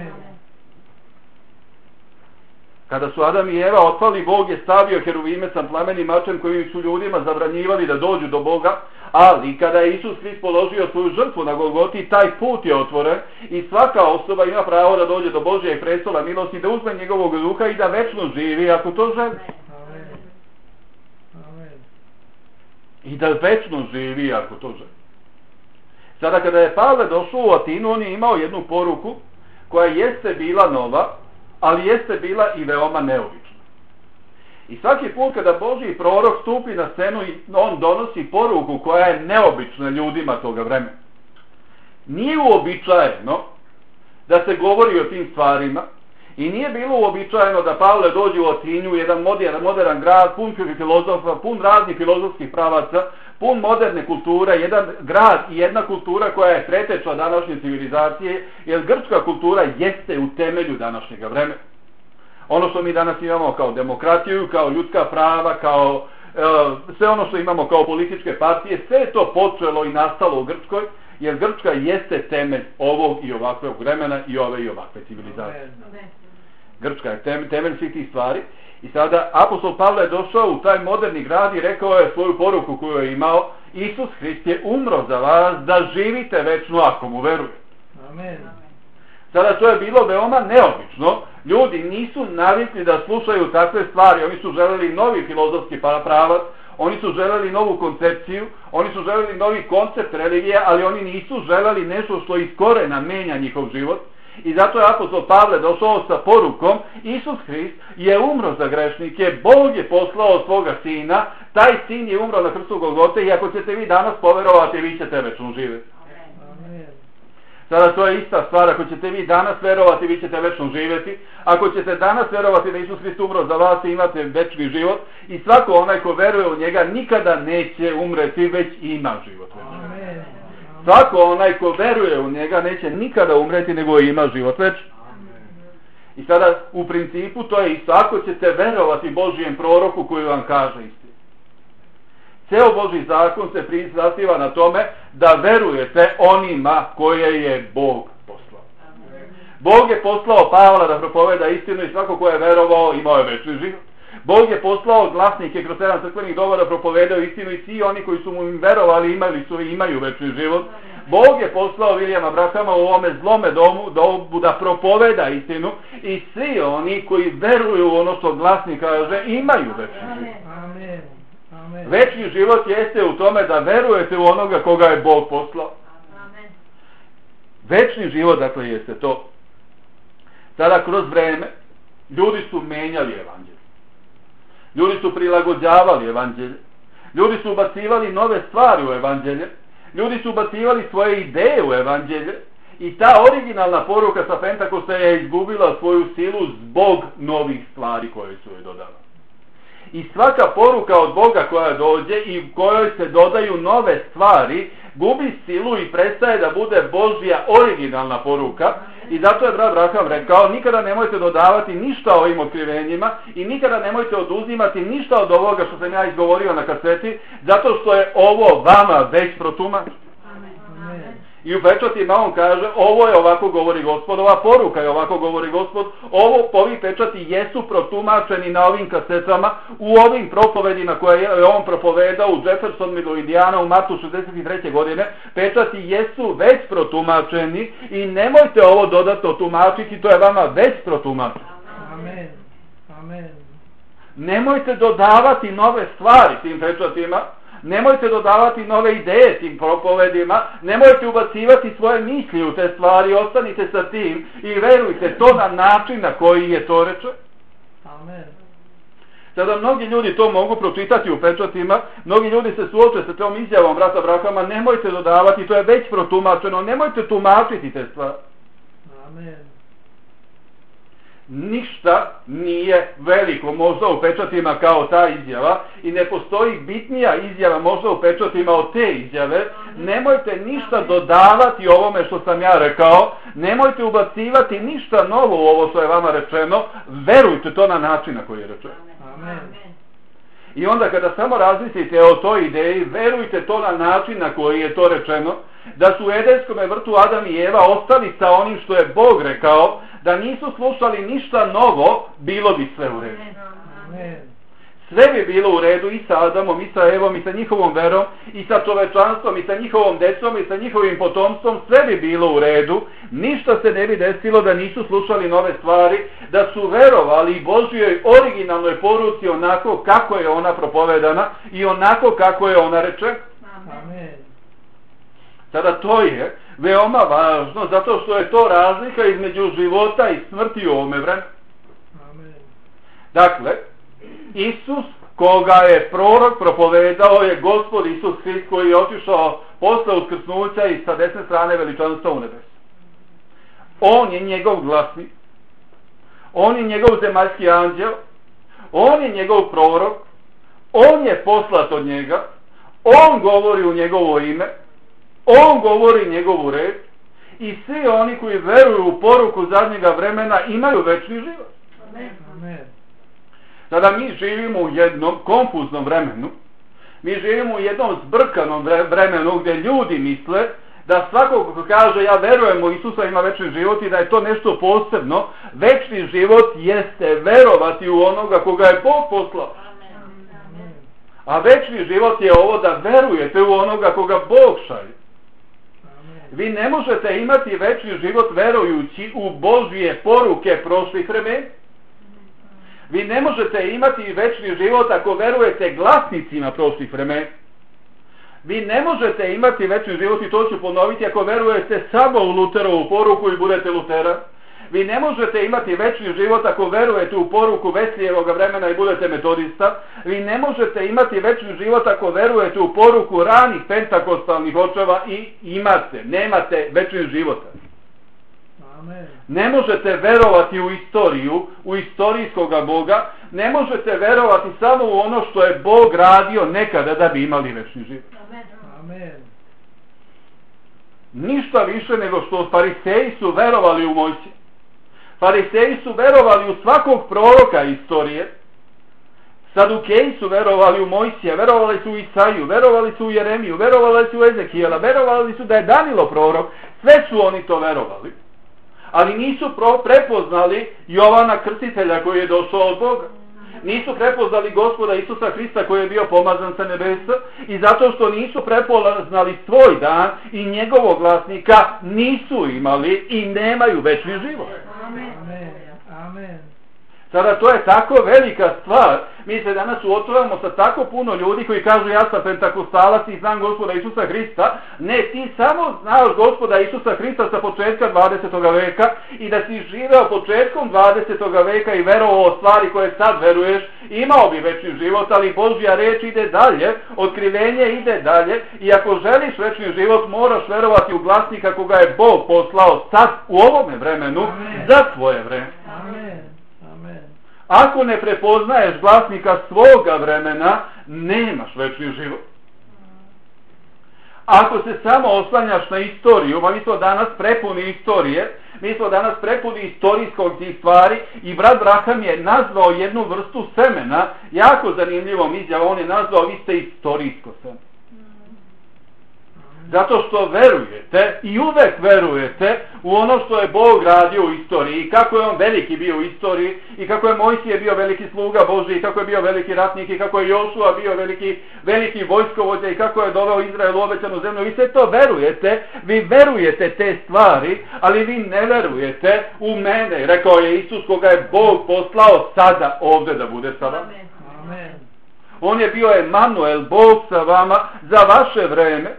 A: Kada su Adam i Eva otpali, Bog je stavio heruvime sa plamenim mačem koji su ljudima zabranjivali da dođu do Boga, Ali kada je Isus Hrist položio svoju žrtvu na Golgoti, taj put je otvoren i svaka osoba ima pravo da dođe do Božjeg prestola milosti, da uzme njegovog duha i da večno živi ako to želi.
B: Amen. Amen.
A: I da večno živi ako to želi. Sada kada je Pavle došao u Atinu, on je imao jednu poruku koja jeste bila nova, ali jeste bila i veoma neobična. I svaki put kada Božji prorok stupi na scenu, on donosi poruku koja je neobična ljudima toga vremena. Nije uobičajeno da se govori o tim stvarima i nije bilo uobičajeno da Pavle dođe u Atinu, jedan modern, modern grad, pun filozofa, pun raznih filozofskih pravaca, pun moderne kulture, jedan grad i jedna kultura koja je preteča današnje civilizacije, jer grčka kultura jeste u temelju današnjega vremena. Ono što mi danas imamo kao demokratiju, kao ljudska prava, kao e, sve ono što imamo kao političke partije, sve je to počelo i nastalo u Grčkoj, jer Grčka jeste temelj ovog i ovakvog vremena i ove i ovakve civilizacije. Grčka je temelj, temelj svih tih stvari. I sada apostol Pavle je došao u taj moderni grad i rekao je svoju poruku koju je imao: Isus Hrist je umro za vas da živite večno ako mu verujete.
B: Amen.
A: Sada to je bilo veoma neobično. Ljudi nisu navikli da slušaju takve stvari. Oni su želeli novi filozofski pravac, oni su želeli novu koncepciju, oni su želeli novi koncept religije, ali oni nisu želeli nešto što iz korena menja njihov život. I zato je apostol Pavle došao sa porukom: Isus Hrist je umro za grešnike, Bog je poslao svoga sina, taj sin je umro na krstu Golgote i ako ćete vi danas poverovati, vi ćete večno živjeti.
B: Amen.
A: Sada to je ista stvar, ako ćete vi danas verovati, vi ćete večno živjeti. Ako ćete danas verovati da Isus Hrist umro za vas i imate večni život, i svako onaj ko veruje u njega nikada neće umreti, već ima život.
B: Amen.
A: Svako onaj ko veruje u njega neće nikada umreti, nego ima život večni. I sada u principu to je isto, ako ćete verovati Božijem proroku koji vam kaže istinu. Ceo Božji zakon se zasniva na tome da verujete onima koje je Bog poslao. Bog je poslao Pavla da propoveda istinu i svako ko je verovao imao je večni život. Bog je poslao glasnike kroz sedam crkvenih doba da propovedaju istinu i svi oni koji su mu im verovali imali su i imaju večni život. Bog je poslao Vilijama Brahama u ovome zlome domu dobu da propoveda istinu i svi oni koji veruju u ono što glasnik kaže imaju večni život.
B: Amen. Amen.
A: Večni život jeste u tome da verujete u onoga koga je Bog poslao.
C: Amen.
A: Večni život, dakle, jeste to. Sada kroz vreme ljudi su menjali evanđelje. Ljudi su prilagođavali evanđelje. Ljudi su ubacivali nove stvari u evanđelje. Ljudi su ubacivali svoje ideje u evanđelje. I ta originalna poruka sa Pentakosta je izgubila svoju silu zbog novih stvari koje su joj dodali. I svaka poruka od Boga koja dođe i kojoj se dodaju nove stvari, gubi silu i prestaje da bude Božja originalna poruka. I zato je brat Braham rekao: nikada nemojte dodavati ništa ovim otkrivenjima i nikada nemojte oduzimati ništa od ovoga što sam ja izgovorio na kaseti, zato što je ovo vama već protumačeno.
B: Amen.
A: I u pečatima on kaže: ovo je ovako govori Gospod, ova poruka je ovako govori Gospod, ovo, ovi pečati jesu protumačeni na ovim kasetama, u ovim propovedima koje je on propovedao u Jeffersonville, Indiana, u martu šezdeset treće godine, pečati jesu već protumačeni i nemojte ovo dodatno tumačiti, to je vama već protumačeno.
B: Amen. Amen.
A: Nemojte dodavati nove stvari tim pečatima, nemojte dodavati nove ideje tim propovedima, nemojte ubacivati svoje misli u te stvari, ostanite sa tim i verujte to na način na koji je to rečeno.
B: Amen.
A: Sada mnogi ljudi to mogu pročitati u pečatima, mnogi ljudi se suoče sa tom izjavom brata Brahama: nemojte dodavati, to je već protumačeno, nemojte tumačiti te stvari.
B: Amen.
A: Ništa nije veliko možda u pečatima kao ta izjava i ne postoji bitnija izjava možda u pečatima od te izjave. Nemojte ništa dodavati ovome što sam ja rekao, nemojte ubacivati ništa novo u ovo što je vama rečeno, verujte to na način na koji je rečeno.
B: Amen.
A: I onda kada samo razmislite o toj ideji, verujte to na način na koji je to rečeno, da su u Edenskom vrtu Adam i Eva ostali sa onim što je Bog rekao, da nisu slušali ništa novo, bilo bi sve u redu.
B: Amen.
A: sve bi bilo u redu i sa Adamom, i sa Evom, i sa njihovom verom, i sa čovečanstvom, i sa njihovom decom, i sa njihovim potomstvom, sve bi bilo u redu, ništa se ne bi desilo da nisu slušali nove stvari, da su verovali Božjoj originalnoj poruci onako kako je ona propovedana i onako kako je ona rečena.
B: Amen.
A: Sada to je veoma važno, zato što je to razlika između života i smrti u ovome vremenu.
B: Amen.
A: Dakle, Isus koga je prorok propovedao je Gospod Isus Hrist koji je otišao posle uskrsnuća i sa desne strane veličanstva u nebesu. On je njegov glasnik, on je njegov zemaljski anđel, on je njegov prorok, on je poslat od njega, on govori u njegovo ime, on govori njegovu reč i svi oni koji veruju u poruku zadnjega vremena imaju večni život.
B: Amen.
A: Sada mi živimo u jednom konfuznom vremenu, mi živimo u jednom zbrkanom vremenu gdje ljudi misle da svako ko kaže ja verujem u Isusa ima večni život i da je to nešto posebno. Večni život jeste verovati u onoga koga je Bog poslao. A večni život je ovo da verujete u onoga koga Bog šalje. Vi ne možete imati večni život verujući u Božje poruke prošlih vremena. Vi ne možete imati večni život ako verujete glasnicima prošlih vremena. Vi ne možete imati večni život, i to ću ponoviti, ako verujete samo u Luterovu poruku i budete Lutera. Vi ne možete imati večni život ako verujete u poruku Veslijevog vremena i budete metodista. Vi ne možete imati večni život ako verujete u poruku ranih pentakostalnih očeva i imate, nemate večni život.
B: Amen.
A: Ne možete verovati u istoriju, u istorijskoga Boga, ne možete verovati samo u ono što je Bog radio nekada da bi imali večni život.
B: Amen.
A: Ništa više nego što fariseji su verovali u Mojsija. Fariseji su verovali u svakog proroka istorije. Sadukeji su verovali u Mojsija, verovali su u Isaju, verovali su u Jeremiju, verovali su u Ezekijela, verovali su da je Danilo prorok. Sve su oni to verovali. Ali nisu pro, prepoznali Jovana Krstitelja koji je došao od Boga. Nisu prepoznali Gospoda Isusa Hrista koji je bio pomazan sa nebesa i zato što nisu prepoznali svoj dan i njegovog glasnika nisu imali i nemaju večni život.
B: Amen. Amen.
A: Sada to je tako velika stvar. Mi se danas suočavamo sa tako puno ljudi koji kažu ja sam pentakostalac i znam Gospoda Isusa Hrista. Ne, ti samo znaš Gospoda Isusa Hrista sa početka dvadesetog veka i da si živeo početkom dvadesetog veka i verovao o stvari koje sad veruješ, imao bi večni život, ali Božja reč ide dalje, otkrivenje ide dalje i ako želiš večni život moraš verovati u glasnika koga je Bog poslao sad u ovome vremenu. Amen. Za tvoje vreme.
B: Amen.
A: Ako ne prepoznaješ glasnika svoga vremena, nemaš večni život. Ako se samo oslanjaš na istoriju, pa mi smo danas prepuni istorije, mi smo danas prepuni istorijskog tih stvari i brat Braham je nazvao jednu vrstu semena, jako zanimljivom izjavom, on je nazvao vi ste istorijsko seme. Zato što verujete i uvek verujete u ono što je Bog radio u istoriji i kako je on veliki bio u istoriji i kako je Mojsije bio veliki sluga Božji i kako je bio veliki ratnik i kako je Jošua bio veliki, veliki vojskovođa i kako je doveo Izrael u obećanu zemlju. Vi sve to verujete, vi verujete te stvari, ali vi ne verujete u mene, rekao je Isus koga je Bog poslao sada ovdje da bude sa vama.
B: Amen.
A: On je bio Emanuel, Bog sa vama za vaše vreme.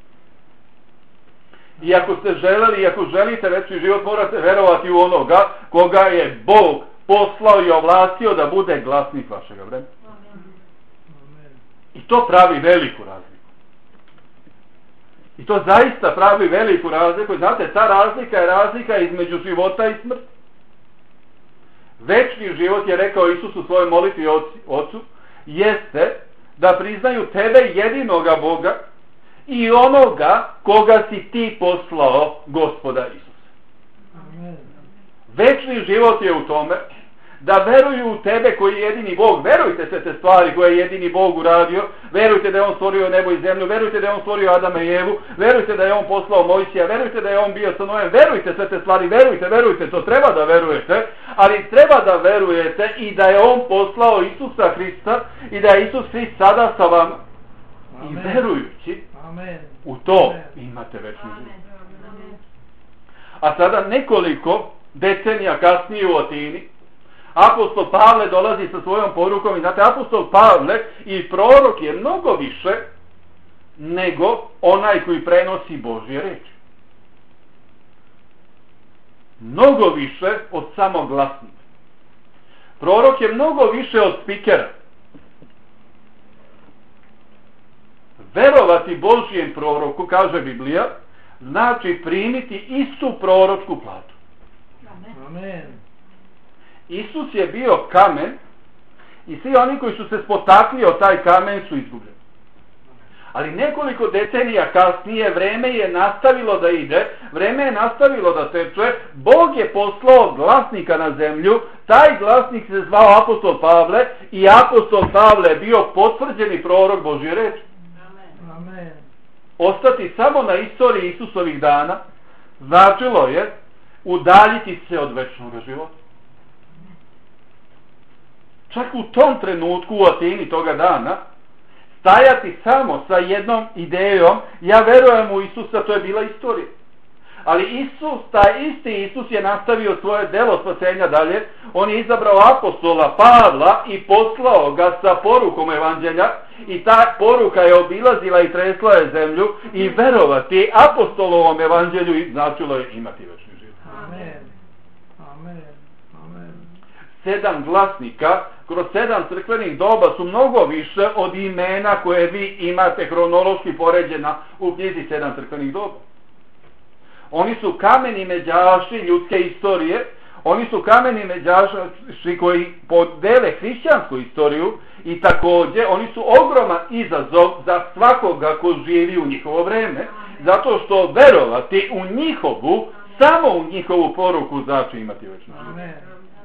A: I ako ste želeli, i ako želite večni život, morate verovati u onoga koga je Bog poslao i ovlastio da bude glasnik vašega vremena.
B: Amen.
A: I to pravi veliku razliku. I to zaista pravi veliku razliku. Znate, ta razlika je razlika između života i smrti. Večni život, je rekao Isus u svojoj molitvi Ocu, jeste da priznaju tebe jedinoga Boga i onoga koga si ti poslao, Gospoda Isusa.
B: Amen.
A: Večni život je u tome da veruju u tebe koji je jedini Bog. Verujte sve te stvari koje je jedini Bog uradio. Verujte da je on stvorio nebo i zemlju. Verujte da je on stvorio Adama i Evu. Verujte da je on poslao Mojsija. Verujte da je on bio sa Noem. Verujte sve te stvari. Verujte, verujte. To treba da verujete. Ali treba da verujete i da je on poslao Isusa Hrista i da je Isus Hrist sada sa vama. I verujući
B: Amen.
A: u to
B: Amen.
A: imate večni život. A sada nekoliko decenija kasnije u Atini apostol Pavle dolazi sa svojom porukom i znate, apostol Pavle i prorok je mnogo više nego onaj koji prenosi Božje reči. Mnogo više od samog glasnika. Prorok je mnogo više od spikera. Verovati Božjem proroku, kaže Biblija, znači primiti istu proročku platu.
B: Amen.
A: Isus je bio kamen i svi oni koji su se spotakli od taj kamen su izgubljeni. Ali nekoliko decenija kasnije vreme je nastavilo da ide, vreme je nastavilo da teče, Bog je poslao glasnika na zemlju, taj glasnik se zvao apostol Pavle i apostol Pavle je bio potvrđeni prorok Božje reči.
B: Amen.
A: Ostati samo na istoriji Isusovih dana značilo je udaljiti se od večnog života. Čak u tom trenutku u Atini toga dana stajati samo sa jednom idejom, ja verujem u Isusa, to je bila istorija. Ali Isus, taj isti Isus je nastavio svoje delo spasenja dalje. On je izabrao apostola Pavla i poslao ga sa porukom evanđelja i ta poruka je obilazila i tresla je zemlju i verovati apostolovom evanđelju značilo je imati večni život.
B: Amen. Amen. Amen.
A: Sedam glasnika kroz sedam crkvenih doba su mnogo više od imena koje vi imate hronološki poređena u knjizi sedam crkvenih doba. Oni su kameni međaši ljudske istorije, oni su kameni međaši koji podele hrišćansku istoriju i također oni su ogroman izazov za svakoga ko živi u njihovo vreme, zato što verovati u njihovu, samo u njihovu poruku znači imati večnu život.
B: Amen.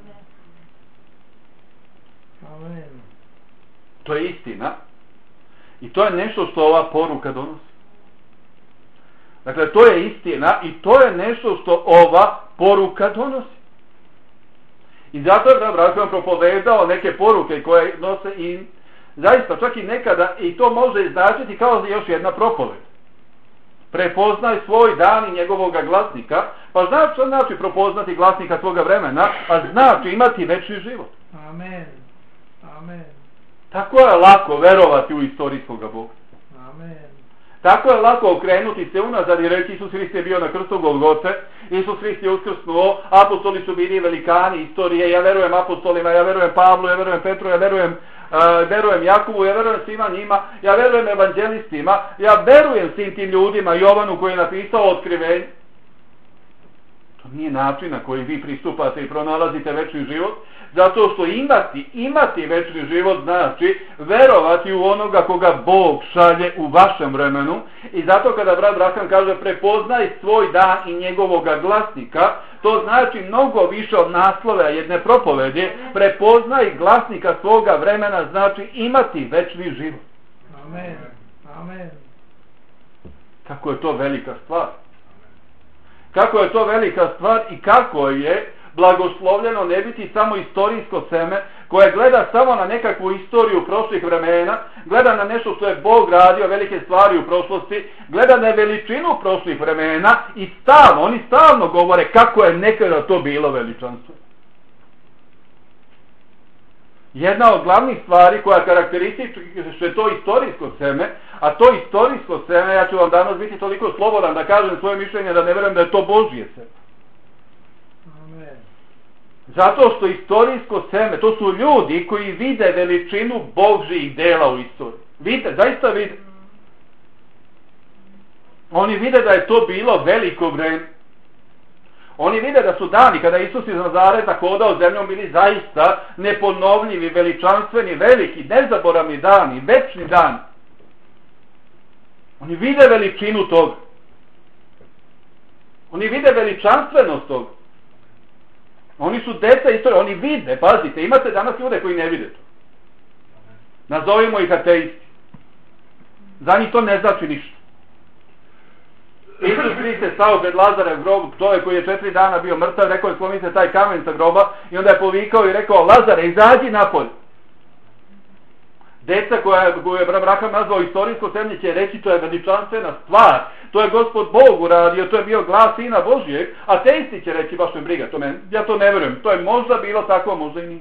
B: Amen.
A: To je istina i to je nešto što ova poruka donosi. Dakle, to je istina i to je nešto što ova poruka donosi. I zato je Branham propovedao neke poruke koje nose i zaista čak i nekada i to može značiti kao još jedna propoved. Prepoznaj svoj dan i njegovoga glasnika, pa znači što znači prepoznati glasnika svoga vremena, a znači imati večni život.
B: Amen. Amen.
A: Tako je lako verovati u istorijskoga Boga.
B: Amen.
A: Tako je lako okrenuti se unazad i reći Isus Hrist je bio na krstu Golgote, Isus Hrist je uskrsnuo, apostoli su bili velikani istorije, ja verujem apostolima, ja verujem Pavlu, ja verujem Petru, ja verujem, uh, verujem Jakovu, ja verujem svima njima, ja verujem evanđelistima, ja verujem svim tim ljudima, Jovanu koji je napisao otkrivenje. To nije način na koji vi pristupate i pronalazite večni život, zato što imati, imati večni život znači verovati u onoga koga Bog šalje u vašem vremenu i zato kada brat Branham kaže prepoznaj svoj dan i njegovoga glasnika, to znači mnogo više od naslova jedne propovedi, prepoznaj glasnika svoga vremena znači imati večni život.
B: Amen. Amen.
A: Kako je to velika stvar. Kako je to velika stvar i kako je blagoslovljeno ne biti samo istorijsko seme koje gleda samo na nekakvu istoriju prošlih vremena, gleda na nešto što je Bog radio, velike stvari u prošlosti, gleda na veličinu prošlih vremena i stalno, oni stalno govore kako je nekada to bilo veličanstvo. Jedna od glavnih stvari koja karakterističe to istorijsko seme, a to istorijsko seme, ja ću vam danas biti toliko slobodan da kažem svoje mišljenje da ne verujem da je to Božje seme.
B: Amen.
A: Zato što istorijsko seme, to su ljudi koji vide veličinu Božjih dela u istoriji. Vidite, zaista vide. Oni vide da je to bilo veliko vreme. Oni vide da su dani kada Isus iz Nazareta hodao zemljom bili zaista neponovljivi, veličanstveni, veliki, nezaboravni dani, večni dani. Oni vide veličinu toga. Oni vide veličanstvenost toga. Oni su deca istorije, oni vide, pazite, imate danas ljude koji ne vide to. Nazovimo ih ateisti. Za njih to ne znači ništa. Isus Hrist stao pred Lazarev grob, čovjek koji je četiri dana bio mrtav, rekao je sklonite taj kamen sa groba i onda je povikao i rekao Lazare, izađi napolje. Deca koja, koju je Abraham nazvao istorijsko zemlje će reći to je veličanstvena stvar, to je Gospod Bog uradio, to je bio glas Sina Božijeg, a ateisti će reći baš me briga, to me, ja to ne vjerujem, to je možda bilo tako, možda i nije.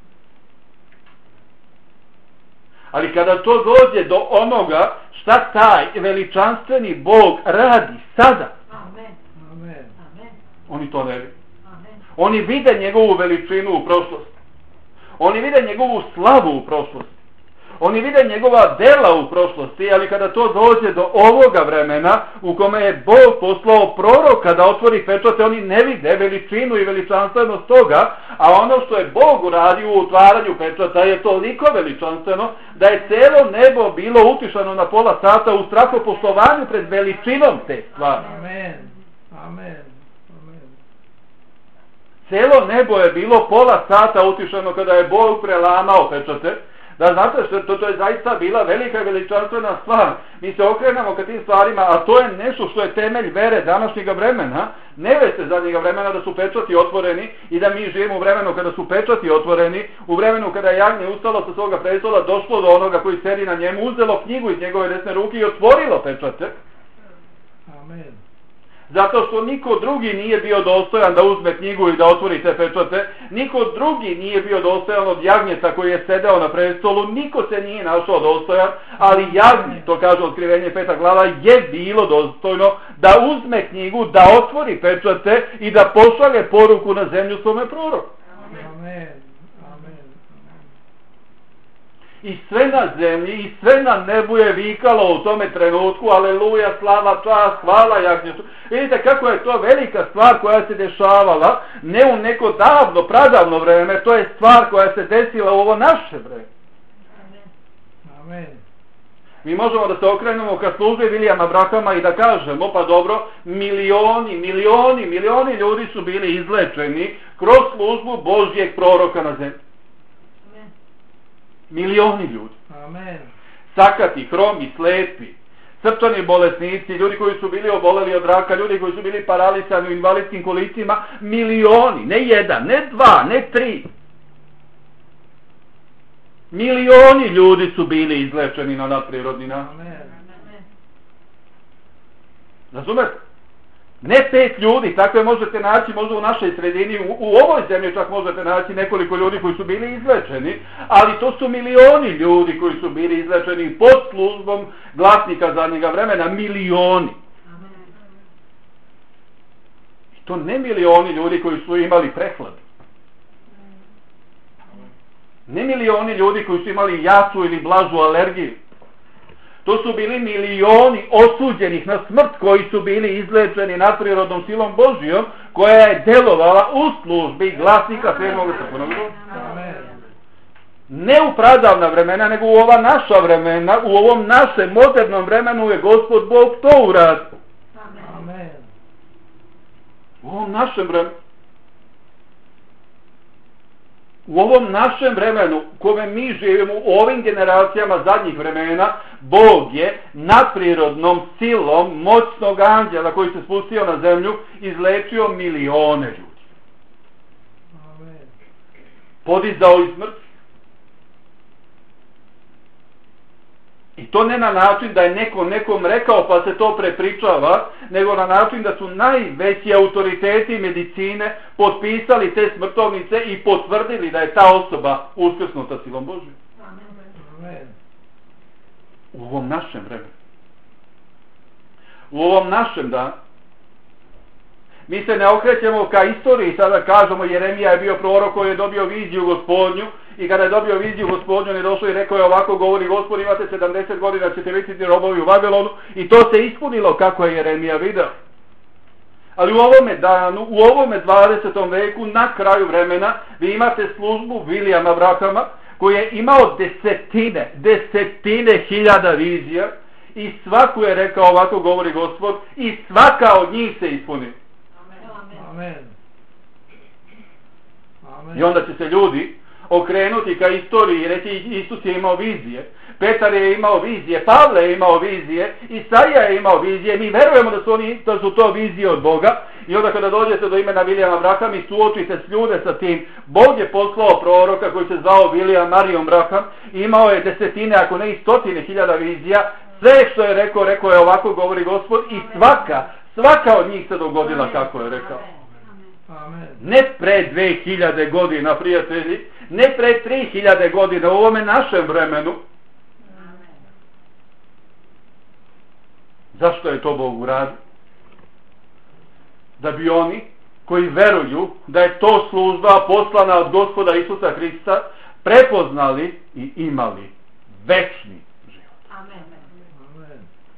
A: Ali kada to dođe do onoga šta taj veličanstveni Bog radi sada,
C: Amen.
B: Amen.
C: Amen.
A: oni to ne vide.
C: Amen.
A: Oni vide njegovu veličinu u prošlosti. Oni vide njegovu slavu u prošlosti. Oni vide njegova dela u prošlosti, ali kada to dođe do ovoga vremena u kome je Bog poslao proroka da otvori pečate, oni ne vide veličinu i veličanstvenost toga, a ono što je Bog uradio u otvaranju pečata je toliko veličanstveno da je cijelo nebo bilo utišano na pola sata u strahopoštovanju pred veličinom te stvari.
B: Amen. Amen. Amen.
A: Cijelo nebo je bilo pola sata utišano kada je Bog prelamao pečate. Da znate što to, to je zaista bila velika i veličanstvena stvar. Mi se okrenamo ka tim stvarima, a to je nešto što je temelj vere današnjega vremena. Ne veste zadnjega vremena da su pečati otvoreni i da mi živimo u vremenu kada su pečati otvoreni, u vremenu kada je jagnje ustalo sa svoga prestola, došlo do onoga koji sedi na njemu, uzelo knjigu iz njegove desne ruke i otvorilo pečate.
B: Amen.
A: Zato što niko drugi nije bio dostojan da uzme knjigu i da otvori te pečate, niko drugi nije bio dostojan od jagnjeta koji je sedeo na prestolu, niko se nije našao dostojan, ali jagnje, to kaže Otkrivenje peta glava, je bilo dostojno da uzme knjigu, da otvori pečate i da pošalje poruku na zemlju svome proroku.
B: Amen.
A: I sve na zemlji i sve na nebu je vikalo u tome trenutku, aleluja, slava, čast, hvala jagnjetu. Vidite kako je to velika stvar koja se dešavala, ne u neko davno, pradavno vreme, to je stvar koja se desila u ovo naše vreme.
B: Amen.
A: Mi možemo da se okrenemo ka službi Vilijama Brahama i da kažemo, pa dobro, milioni, milioni, milioni ljudi su bili izlečeni kroz službu Božjeg proroka na zemlji. Milioni ljudi.
B: Amen.
A: Sakati, hromi, slepi, srčani bolesnici, ljudi koji su bili oboleli od raka, ljudi koji su bili paralisani u invalidskim kolicima, milioni, ne jedan, ne dva, ne tri. Milioni ljudi su bili izlečeni na nadprirodni način.
B: Amen.
A: Razumete? Ne pet ljudi, takve možete naći možda u našoj sredini, u, u ovoj zemlji čak možete naći nekoliko ljudi koji su bili izlečeni, ali to su milioni ljudi koji su bili izlečeni pod službom glasnika zadnjega vremena, milioni. I to ne milioni ljudi koji su imali prehlad. Ne milioni ljudi koji su imali jaču ili blažu alergiju. To su bili milioni osuđenih na smrt koji su bili izlečeni nadprirodnom silom Božijom koja je delovala u službi glasnika sedmog crkvenog roda. Ne u pradavna vremena, nego u ova naša vremena, u ovom našem modernom vremenu je Gospod Bog to uradio.
B: Amen.
A: U ovom našem vremenu. U ovom našem vremenu, kome mi živimo, u ovim generacijama zadnjih vremena, Bog je nadprirodnom silom moćnog anđela koji se spustio na zemlju izlečio milione ljudi.
B: Amen.
A: Podizao iz mrtvih. I to ne na način da je neko nekom rekao pa se to prepričava, nego na način da su najveći autoriteti medicine potpisali te smrtovnice i potvrdili da je ta osoba uskrsnuta silom Božjom.
B: Amen.
A: U ovom našem vremenu. U ovom našem danu. Mi se ne okrećemo ka istoriji, sada kažemo Jeremija je bio prorok koji je dobio viziju Gospodnju i kada je dobio viziju Gospodnju on je došao i rekao je ovako govori Gospod, imate sedamdeset godina, ćete biti robovi u Vavilonu i to se ispunilo kako je Jeremija video. Ali u ovome danu, u ovome dvadesetom veku, na kraju vremena, vi imate službu Vilijama Brahama koji je imao desetine, desetine hiljada vizija i svaku je rekao ovako govori Gospod i svaka od njih se ispuni.
B: Amen. Amen.
A: I onda će se ljudi okrenuti ka istoriji i reći Isus je imao vizije, Petar je imao vizije, Pavle je imao vizije, Isaija je imao vizije, mi verujemo da su, oni, da su to vizije od Boga. I onda kada dođete do imena Williama Branham i suočite s ljude sa tim, Bog je poslao proroka koji se zvao William Marion Branham, imao je desetine, ako ne i stotine hiljada vizija, sve što je rekao, rekao je ovako govori Gospod i svaka, svaka od njih se dogodila kako je rekao.
B: Amen.
A: Ne pre dve hiljade godina, prijatelji, ne pre tri hiljade godina, u ovome našem vremenu. Zašto je to Bog uradio? Da bi oni koji veruju da je to služba poslana od Gospoda Isusa Hrista prepoznali i imali večni život.
C: Amen.
B: Amen.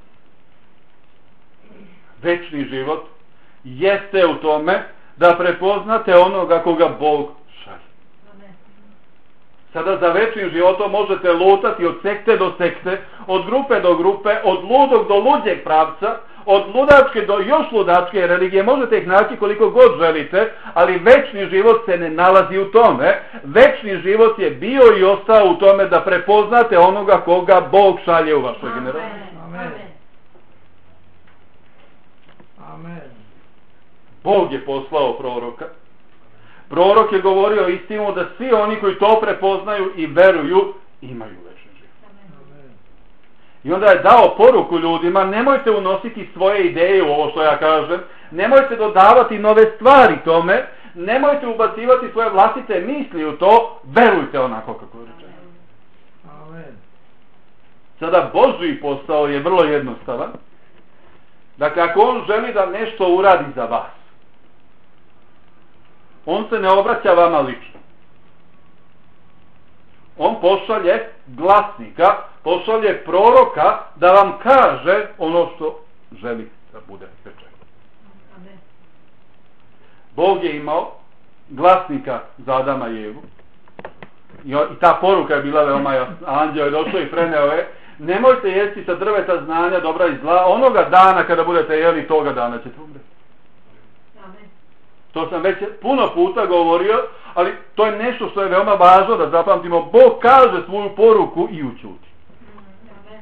A: Večni život jeste u tome da prepoznate onoga koga Bog šalje.
C: Amen.
A: Sada za večnim životom možete lutati od sekte do sekte, od grupe do grupe, od ludog do luđeg pravca, od ludačke do još ludačke religije, možete ih naći koliko god želite, ali večni život se ne nalazi u tome. Večni život je bio i ostao u tome da prepoznate onoga koga Bog šalje u vašoj generaciji.
B: Amen. Amen.
A: Bog je poslao proroka. Prorok je govorio istinu da svi oni koji to prepoznaju i veruju imaju večni život.
B: Amen.
A: I onda je dao poruku ljudima, nemojte unositi svoje ideje u ovo što ja kažem, nemojte dodavati nove stvari tome, nemojte ubacivati svoje vlastite misli u to, verujte onako kako je rečeno.
B: Amen.
A: Sada Božji posao je vrlo jednostavan. Dakle, ako on želi da nešto uradi za vas, on se ne obraća vama lično. On pošalje glasnika, pošalje proroka da vam kaže ono što želi da bude rečeno.
C: Amen.
A: Bog je imao glasnika za Adama i Evu. I, o, i ta poruka je bila veoma jasna. Anđeo je došao i preneo je: nemojte jesti sa drveta znanja dobra i zla, onoga dana kada budete jeli, toga dana ćete umreti.
C: Amen.
A: To sam već puno puta govorio, ali to je nešto što je veoma važno da zapamtimo. Bog kaže svoju poruku i ućuti.
C: Amen.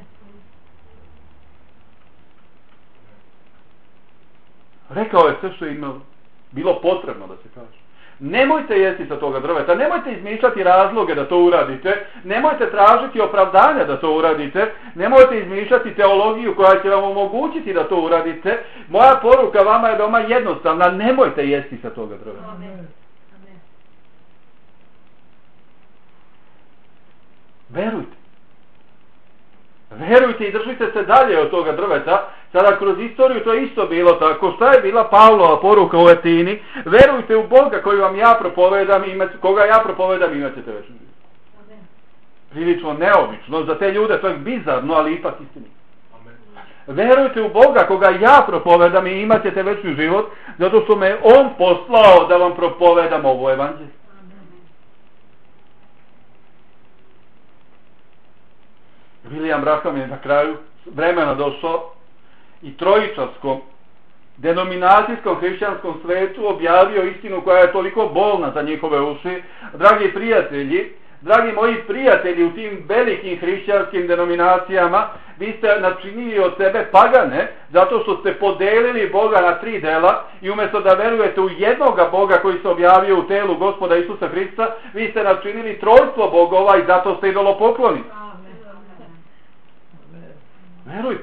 A: Rekao je sve što je imalo, bilo potrebno da se kaže. Nemojte jesti sa toga drveta, nemojte izmišljati razloge da to uradite, nemojte tražiti opravdanja da to uradite, nemojte izmišljati teologiju koja će vam omogućiti da to uradite. Moja poruka vama je veoma jednostavna, nemojte jesti sa toga drveta.
C: Amen. Amen.
A: Verujte. Verujte i držite se dalje od toga drveta. Sada kroz istoriju to je isto bilo tako. Šta je bila Pavlova poruka u Atini? Verujte u Boga koju vam ja propovedam, imat, koga ja propovedam, imat ćete večni život.
C: Amen.
A: Prilično neobično, za te ljude to je bizarno, ali ipak istinito. Verujte u Boga koga ja propovedam i imat ćete večni život, zato što me on poslao da vam propovedam ovo evanđelje. William Branham je na kraju vremena došao i trojičarskom denominacijskom hrišćanskom svetu objavio istinu koja je toliko bolna za njihove uši. Dragi prijatelji, dragi moji prijatelji u tim velikim hrišćanskim denominacijama, vi ste načinili od sebe pagane zato što ste podelili Boga na tri dela i umjesto da verujete u jednoga Boga koji se objavio u telu Gospoda Isusa Hrista, vi ste načinili trojstvo bogova i zato ste idolopokloni. Verujte.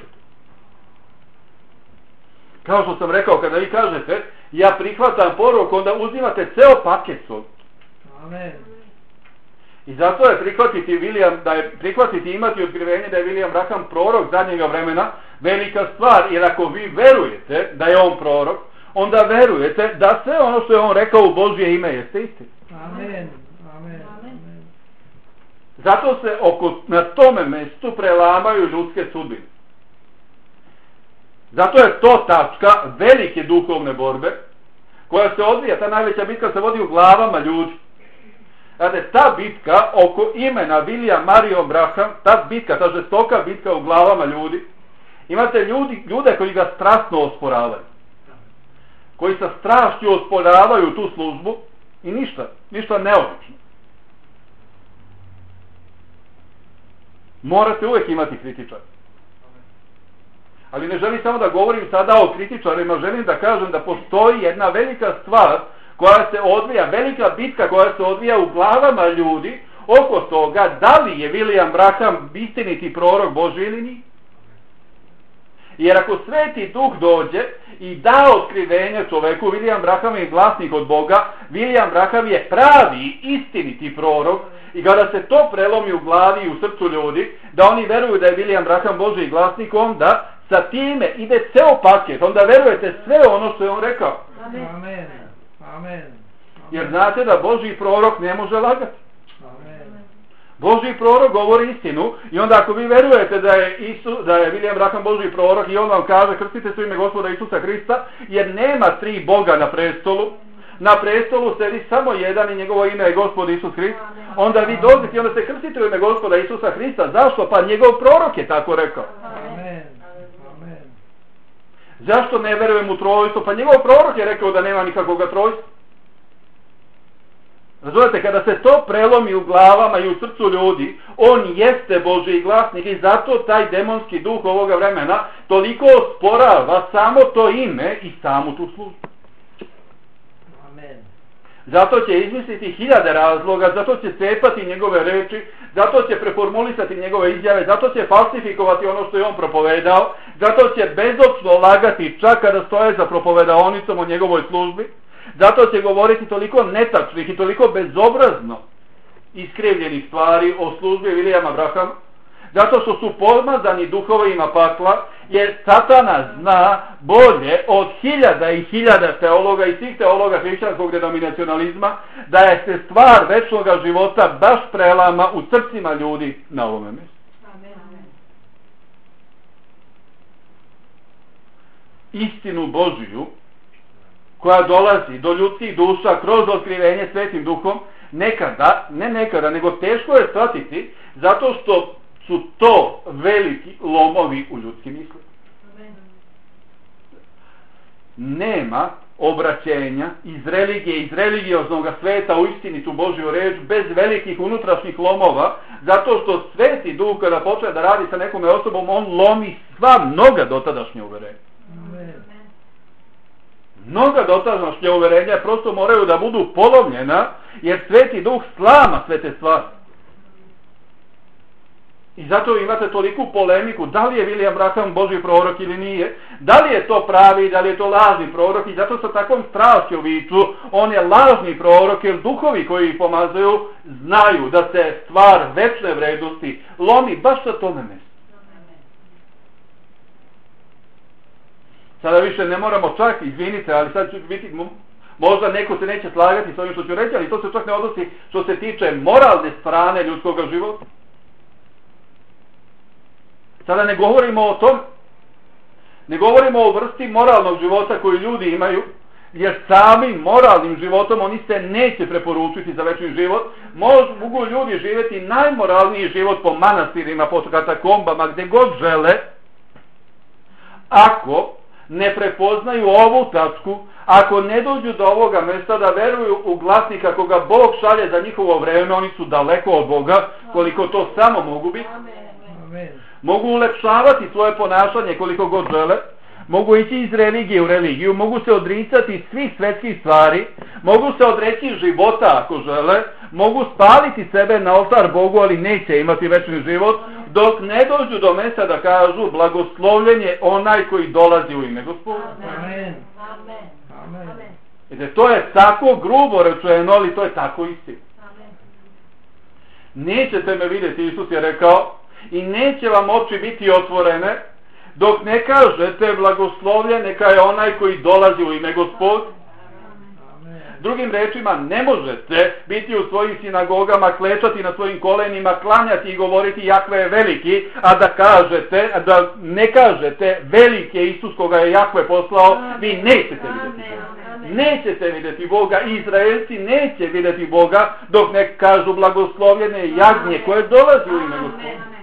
A: Kao što sam rekao, kada vi kažete ja prihvatam poruku, onda uzimate ceo paket svoj.
B: Amen.
A: I zato je prihvatiti William, da je prihvatiti i imati otkrivenje da je William Branham prorok zadnjega vremena velika stvar, jer ako vi verujete da je on prorok, onda verujete da sve ono što je on rekao u Božje ime jeste istina.
B: Amen. Amen. Amen.
A: Zato se oko, na tome mjestu prelamaju ljudske sudbine. Zato je to tačka velike duhovne borbe koja se odvija, ta najveća bitka se vodi u glavama ljudi. Znate, ta bitka oko imena William Marion Branham, ta bitka, ta žestoka bitka u glavama ljudi, imate ljudi, ljude koji ga strastno osporavaju. Koji sa strašću osporavaju tu službu I ništa, ništa neobično. Morate uvijek imati kritičar. Ali ne želim samo da govorim sada o kritičarima, želim da kažem da postoji jedna velika stvar koja se odvija, velika bitka koja se odvija u glavama ljudi oko toga da li je William Branham istiniti prorok Božji ili nije. Jer ako Sveti Duh dođe i da otkrivenje čoveku, William Branham je glasnik od Boga, William Branham je pravi, istiniti prorok, i kada se to prelomi u glavi i u srcu ljudi, da oni veruju da je William Branham Božji glasnik, onda sa time ide ceo paket, onda verujete sve ono što je on rekao.
B: Amen. Amen. Amen.
A: Jer znate da Božji prorok ne može lagati.
B: Amen.
A: Božji prorok govori istinu i onda ako vi verujete da je, Isu, da je William Branham Božji prorok i on vam kaže krstite se u ime Gospoda Isusa Hrista, jer nema tri Boga na prestolu, na prestolu sedi samo jedan i njegovo ime je Gospod Isus Hrist, onda vi dođete i onda se krstite u ime Gospoda Isusa Hrista. Zašto? Pa njegov prorok je tako rekao.
B: Amen. Amen.
A: Zašto ne verujem u trojstvo? Pa njegov prorok je rekao da nema nikakvoga trojstva. Razumete, kada se to prelomi u glavama i u srcu ljudi, on jeste Božji glasnik i zato taj demonski duh ovoga vremena toliko osporava samo to ime i samu tu službu.
B: Amen.
A: Zato će izmisliti hiljade razloga, zato će cepati njegove reči, zato će preformulisati njegove izjave, zato će falsifikovati ono što je on propovedao, zato će bezočno lagati čak kada stoje za propovedaonicom o njegovoj službi, zato će govoriti toliko netačnih i toliko bezobrazno iskrivljenih stvari o službi Williama Branhama, zato što su pomazani duhovima pakla, jer Satana zna bolje od hiljada i hiljada teologa i svih teologa hrišćanskog denominacionalizma da je se stvar večnog života baš prelama u srcima ljudi na ovome mjestu. Istinu Božiju koja dolazi do ljudskih duša kroz otkrivenje Svetim Duhom, nekada, ne nekada, nego teško je shvatiti, zato što su to veliki lomovi u ljudskim mislima. Nema obraćenja iz religije, iz religioznog sveta u istinitu Božju reč bez velikih unutrašnjih lomova, zato što Sveti Duh kada počne da radi sa nekom osobom, on lomi sva mnoga dotadašnje uverenja. Mnoga dotadašnje uverenja prosto moraju da budu polomljena, jer Sveti Duh slama sve te stvari. I zato imate toliku polemiku, da li je William Branham Božji prorok ili nije, da li je to pravi, da li je to lažni prorok, i zato sa takvom strašću viču, on je lažni prorok, jer duhovi koji ih pomazuju znaju da se stvar večne vrednosti lomi baš sa tome mjestu. Sada više ne moramo čak, izvinite, ali sad ću biti, možda neko se neće slagati s ovim što ću reći, ali to se čak ne odnosi što se tiče moralne strane ljudskog života. Sada ne govorimo o tom, ne govorimo o vrsti moralnog života koju ljudi imaju, jer samim moralnim životom oni se neće preporučiti za večni život. Mogu ljudi živjeti najmoralniji život po manastirima, po katakombama, gdje god žele, ako ne prepoznaju ovu tačku, ako ne dođu do ovoga mjesta da veruju u glasnika koga Bog šalje za njihovo vreme, oni su daleko od Boga, koliko to samo mogu biti.
B: Amen.
A: Mogu ulepšavati svoje ponašanje koliko god žele, mogu ići iz religije u religiju, mogu se odricati svih svetskih stvari, mogu se odreći života ako žele, mogu spaliti sebe na oltar Bogu, ali neće imati večni život, dok ne dođu do mjesta da kažu blagoslovljen je onaj koji dolazi u ime Gospoda.
B: Amen. Amen.
A: Jer to je tako grubo rečeno, ali to je tako istina. Nećete me vidjeti, Isus je rekao, i neće vam oči biti otvorene dok ne kažete blagoslovljen neka je onaj koji dolazi u ime Gospod. Drugim rečima, ne možete biti u svojim sinagogama, klečati na svojim kolenima, klanjati i govoriti Jahve je veliki, a da kažete, a da ne kažete veliki je Isus koga je Jahve poslao, vi nećete vidjeti Boga. Nećete vidjeti Boga, Izraelci neće vidjeti Boga dok ne kažu blagoslovljene jagnje koje dolazi u ime Gospoda.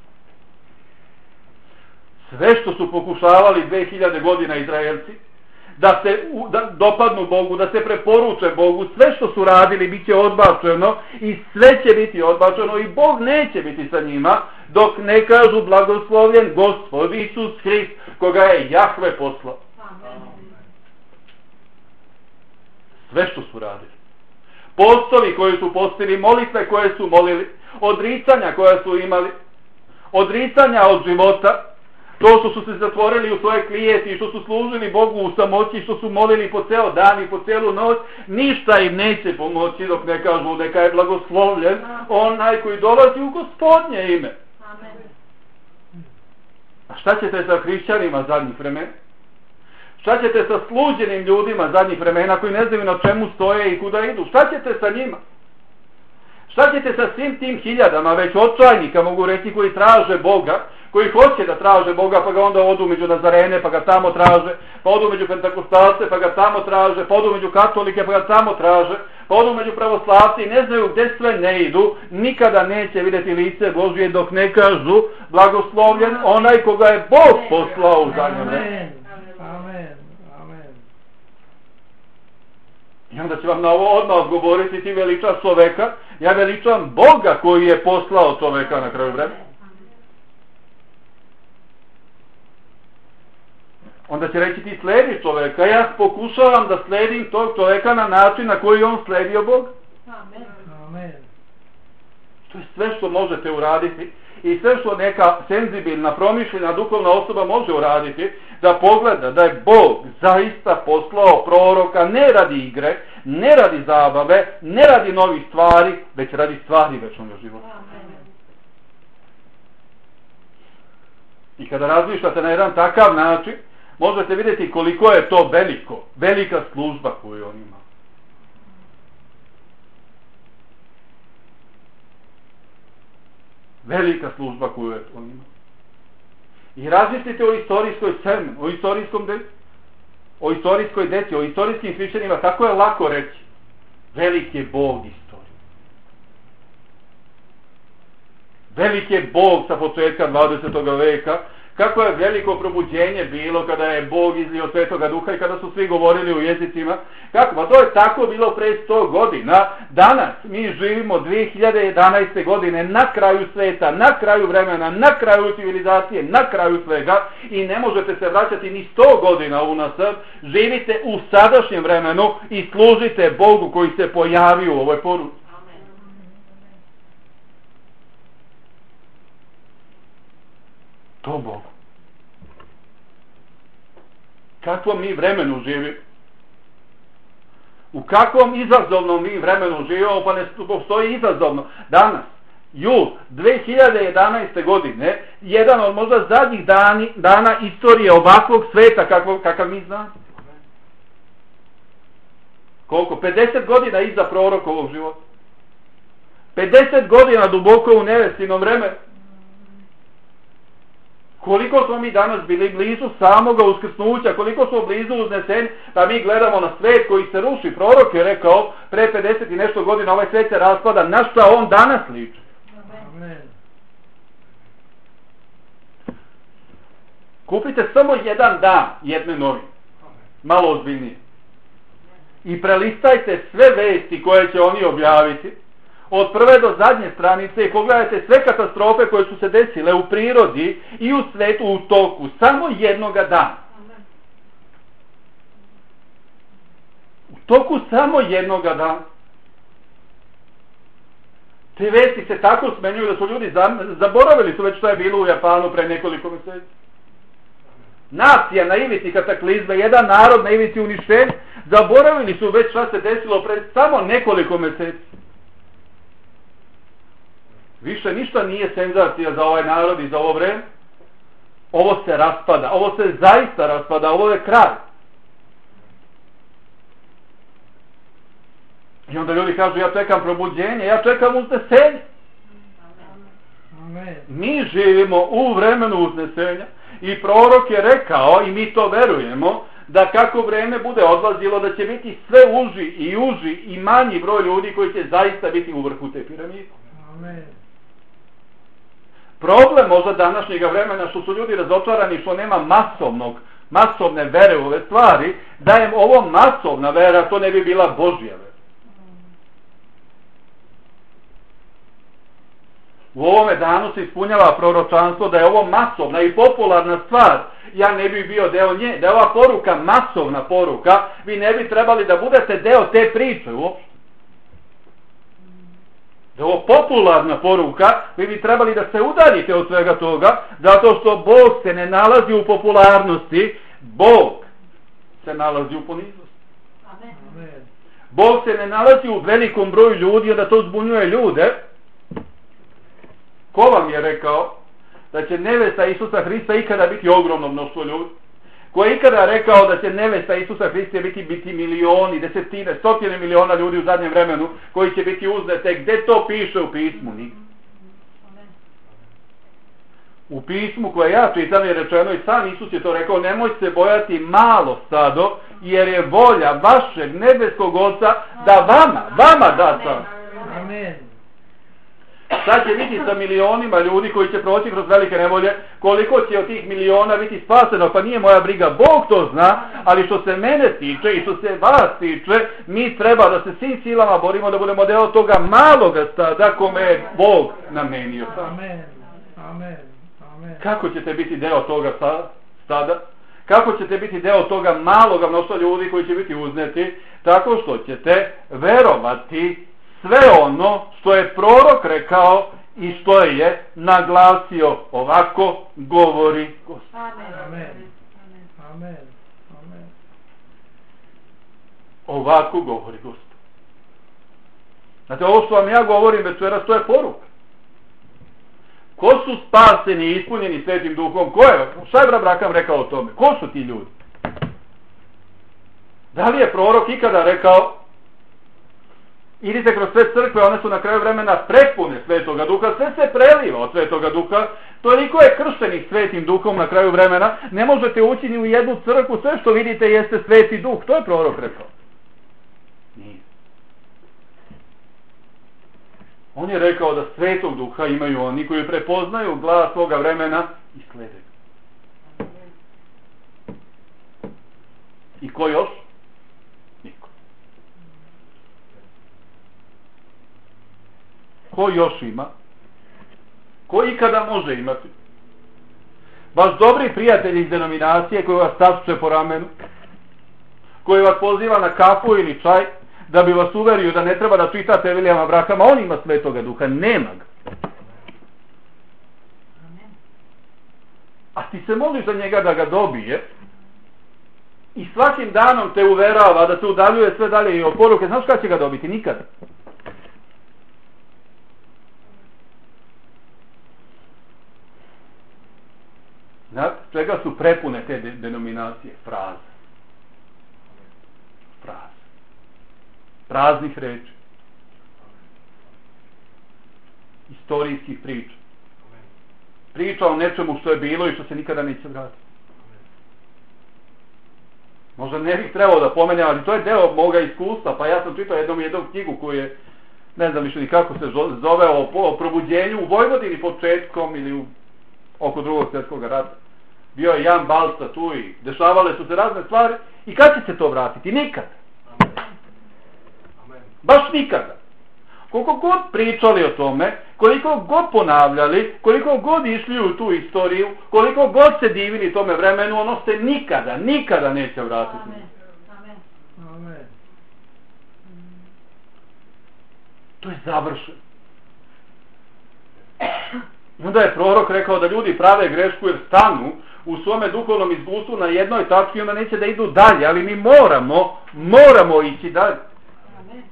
A: Sve što su pokušavali dve hiljade godina Izraelci, da se u, da dopadnu Bogu, da se preporuče Bogu, sve što su radili bit će odbačeno i sve će biti odbačeno i Bog neće biti sa njima dok ne kažu blagoslovljen Gospod Isus Hrist koga je Jahve poslao. Sve što su radili. Postovi koji su postili, molitve koje su molili, odricanja koja su imali, odricanja od života, to što su se zatvorili u svoje klijeti, što su služili Bogu u samoći, što su molili po ceo dan i po celu noć, ništa im neće pomoći dok ne kažu neka je blagoslovljen onaj koji dolazi u Gospodnje ime. A šta ćete sa hrišćanima zadnjih vremena? Šta ćete sa sluđenim ljudima zadnjih vremena koji ne znaju na čemu stoje i kuda idu? Šta ćete sa njima? Šta ćete sa svim tim hiljadama već očajnika, mogu reći, koji traže Boga, koji hoće da traže Boga, pa ga onda odu među Nazarene, pa ga tamo traže, pa odu među Pentakostalce, pa ga tamo traže, pa odu među Katolike, pa ga tamo traže, pa odu među pravoslavci i ne znaju gdje sve ne idu, nikada neće vidjeti lice Božje dok ne kažu blagoslovljen onaj koga je Bog poslao u zadnje vreme.
B: Amen. Amen.
A: I onda će vam na ovo odmah odgovoriti: ti veličaš čoveka, ja veličam Boga koji je poslao čoveka na kraju vremena. Onda će reći: ti sledi čoveka, ja pokušavam da sledim tog čoveka na način na koji on sledio Bog.
C: Amen.
B: Amen.
A: To je sve što možete uraditi i sve što neka senzibilna, promišljena, duhovna osoba može uraditi, da pogleda da je Bog zaista poslao proroka ne radi igre, ne radi zabave, ne radi novih stvari, već radi stvari večnog života. I kada razmišljate na jedan takav način, možete vidjeti koliko je to veliko, velika služba koju on ima. Velika služba koju je on ima. I razmislite o istorijskoj sceni, o istorijskom deci, o istorijskoj deci, o istorijskim hrišćanima, tako je lako reći. Velik je Bog istorije. Velik je Bog sa početka dvadesetog veka. Kako je veliko probuđenje bilo kada je Bog izlio Svetoga Duha i kada su svi govorili u jezicima. Kako? Pa to je tako bilo pre sto godina. Danas mi živimo dvije hiljade jedanaeste. godine na kraju sveta, na kraju vremena, na kraju civilizacije, na kraju svega i ne možete se vraćati ni sto godina unazad. Živite u sadašnjem vremenu i služite Bogu koji se pojavio u ovoj poruci. To Bogu. Kakvom mi vremenu živimo? U kakvom izazovnom mi vremenu živimo, pa ne postoji izazovno. Danas, jul dvije hiljade jedanaeste. godine, jedan od možda zadnjih dani, dana istorije ovakvog sveta kakvo, kakav mi znamo. Koliko? pedeset godina iza prorokovog života. pedeset godina duboko u nevestinom vremenu. Koliko smo mi danas bili blizu samoga uskrsnuća, koliko smo blizu uzneseni, da mi gledamo na svet koji se ruši. Prorok je rekao pre pedeset i nešto godina ovaj svet se raspada, na šta on danas liči.
B: Amen.
A: Kupite samo jedan dan jedne novine, malo ozbiljnije, i prelistajte sve vesti koje će oni objaviti, od prve do zadnje stranice, i pogledajte sve katastrofe koje su se desile u prirodi i u svetu u toku samo jednoga dana. U toku samo jednoga dana. Te vesti se tako smenjuju da su ljudi zaboravili su već što je bilo u Japanu pre nekoliko mjeseci. Nacija na ivici kataklizme, jedan narod na ivici uništenja, zaboravili su već što se desilo pre samo nekoliko mjeseci. Više ništa nije senzacija za ovaj narod i za ovo vreme. Ovo se raspada, ovo se zaista raspada, ovo je kraj. I onda ljudi kažu: ja čekam probuđenje, ja čekam uznesenje.
B: Amen.
A: Mi živimo u vremenu uznesenja i prorok je rekao, i mi to verujemo, da kako vreme bude odlazilo, da će biti sve uži i uži i manji broj ljudi koji će zaista biti u vrhu te piramide.
B: Amen.
A: Problem možda današnjega vremena što su ljudi razočarani, što nema masovnog masovne vere u ove stvari, da je ovo masovna vera, to ne bi bila Božja vera. U ovome danu se ispunjava proročanstvo da je ovo masovna i popularna stvar. Ja ne bi bio deo nje. Da je ova poruka masovna poruka, vi ne bi trebali da budete deo te priče uopšte. Da je ovo popularna poruka, vi bi trebali da se udaljite od svega toga, zato što Bog se ne nalazi u popularnosti, Bog se nalazi u poniznosti.
B: Amen.
A: Bog se ne nalazi u velikom broju ljudi, da to zbunjuje ljude. Ko vam je rekao da će nevesta Isusa Hrista ikada biti ogromno mnoštvo ljudi? Ko je ikada rekao da će nevesta Isusa Hrista biti, biti milioni, desetine, stotine miliona ljudi u zadnjem vremenu koji će biti uznete? Gde to piše u pismu? Nigdje. U pismu koje ja čitam je rečeno, i sam Isus je to rekao, nemoj se bojati malo stado, jer je volja vašeg nebeskog Oca da vama, vama da sad.
B: Amen.
A: Šta će biti sa milionima ljudi koji će proći kroz velike nevolje? Koliko će od tih miliona biti spaseno? Pa nije moja briga, Bog to zna, ali što se mene tiče i što se vas tiče, mi treba da se svim silama borimo da budemo deo toga maloga stada kome je Bog namenio.
B: Amen. Amen. Amen.
A: Kako ćete biti deo toga stada? Kako ćete biti deo toga maloga mnoštva ljudi koji će biti uzneti? Tako što ćete verovati sve ono što je prorok rekao i što je naglasio, ovako govori Gospod.
C: Amen.
B: Amen. Amen. Amen.
A: Ovako govori Gospod. Znate, ovo što vam ja govorim večeras, to je poruka. Ko su spaseni i ispunjeni Svetim Duhom? Ko je? Šta je Brakam rekao o tome? Ko su ti ljudi? Da li je prorok ikada rekao: idite kroz sve crkve, one su na kraju vremena prepune Svetoga Duha, sve se preliva od Svetoga Duha, toliko je krštenih Svetim Duhom na kraju vremena, ne možete ući ni u jednu crkvu, sve što vidite jeste Sveti Duh. To je prorok rekao. Nije. On je rekao da Svetog Duha imaju oni koji prepoznaju glas svoga vremena i slede ga. I ko još? Niko. Ko još ima? Ko ikada može imati? Vaš dobri prijatelji iz denominacije koji vas tapše po ramenu, koji vas poziva na kafu ili čaj, da bi vas uverio da ne treba da čitate Vilijama Brakama, on ima Svetoga Duha, nema ga. A ti se moliš za njega da ga dobije i svakim danom te uverava da se udaljuje sve dalje i od poruke. Znaš kada će ga dobiti? Nikada. Znate, čega su prepune te denominacije? Fraze. Fraze. Praznih reči. Istorijskih priča. Priča o nečemu što je bilo i što se nikada neće vratiti. Možda ne bih trebao da pomenem, ali to je deo moga iskustva. Pa ja sam čitao jednom jednom knjigu koju je, ne znam više ni kako se zove, o, o probuđenju u Vojvodini početkom ili u, oko drugog svjetskog rata. Bio je Jan Balca tu i dešavale su se razne stvari. I kad će se to vratiti? Nikada. Baš nikada. Koliko god pričali o tome, koliko god ponavljali, koliko god išli u tu istoriju, koliko god se divili tome vremenu, ono se nikada, nikada neće vratiti.
C: Amen. Amen.
B: Amen.
A: To je završeno. I onda je prorok rekao da ljudi prave grešku jer stanu u svome duhovnom iskustvu na jednoj tački i onda neće da idu dalje, ali mi moramo, moramo ići dalje.
C: Amen.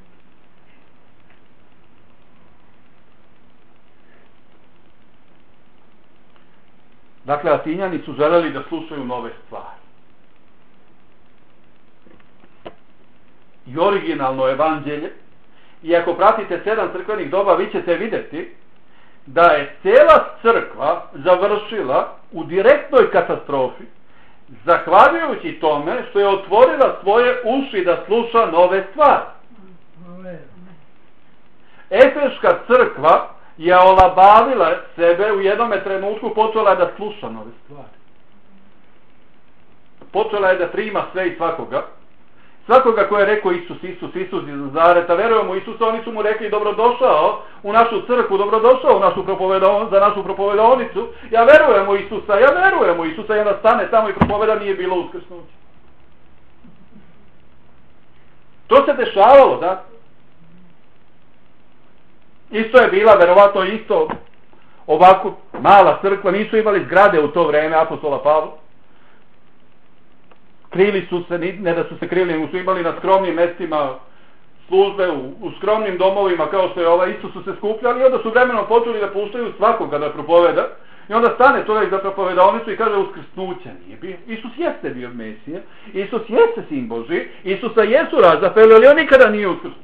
A: Dakle, Atinjani su želeli da slušaju nove stvari. I originalno evanđelje, i ako pratite sedam crkvenih doba, vi ćete vidjeti da je cijela crkva završila u direktnoj katastrofi, zahvaljujući tome što je otvorila svoje uši da sluša nove stvari.
B: Amen.
A: Efeška crkva je olabavila sebe, u jednome trenutku počela da sluša nove stvari. počela je da prima sve i svakoga. Svakoga ko je rekao Isus, Isus, Isus iz Nazareta, verujemo Isusa, oni su mu rekli dobrodošao u našu crkvu, dobrodošao u našu propovedon, za našu propovedonicu. Ja verujem u Isusa, ja verujem u Isusa, i onda stane tamo i propoveda, nije bilo uskrsnuće. To se dešavalo, da? Isto je bila, verovatno isto, ovako mala crkva, nisu imali zgrade u to vreme apostola Pavla. Krili su se, ne da su se krili, nego su imali na skromnim mestima službe, u, u skromnim domovima, kao što je ovaj, isto su se skupljali, i onda su vremenom počeli da puštaju svakoga da propoveda, i onda stane čovjek za propovedonicu i kaže uskrsnuća nije bio. Isus jeste bio Mesija, Isus jeste sin Božji, Isusa jesu razapeli, ali on nikada nije uskrsnuo.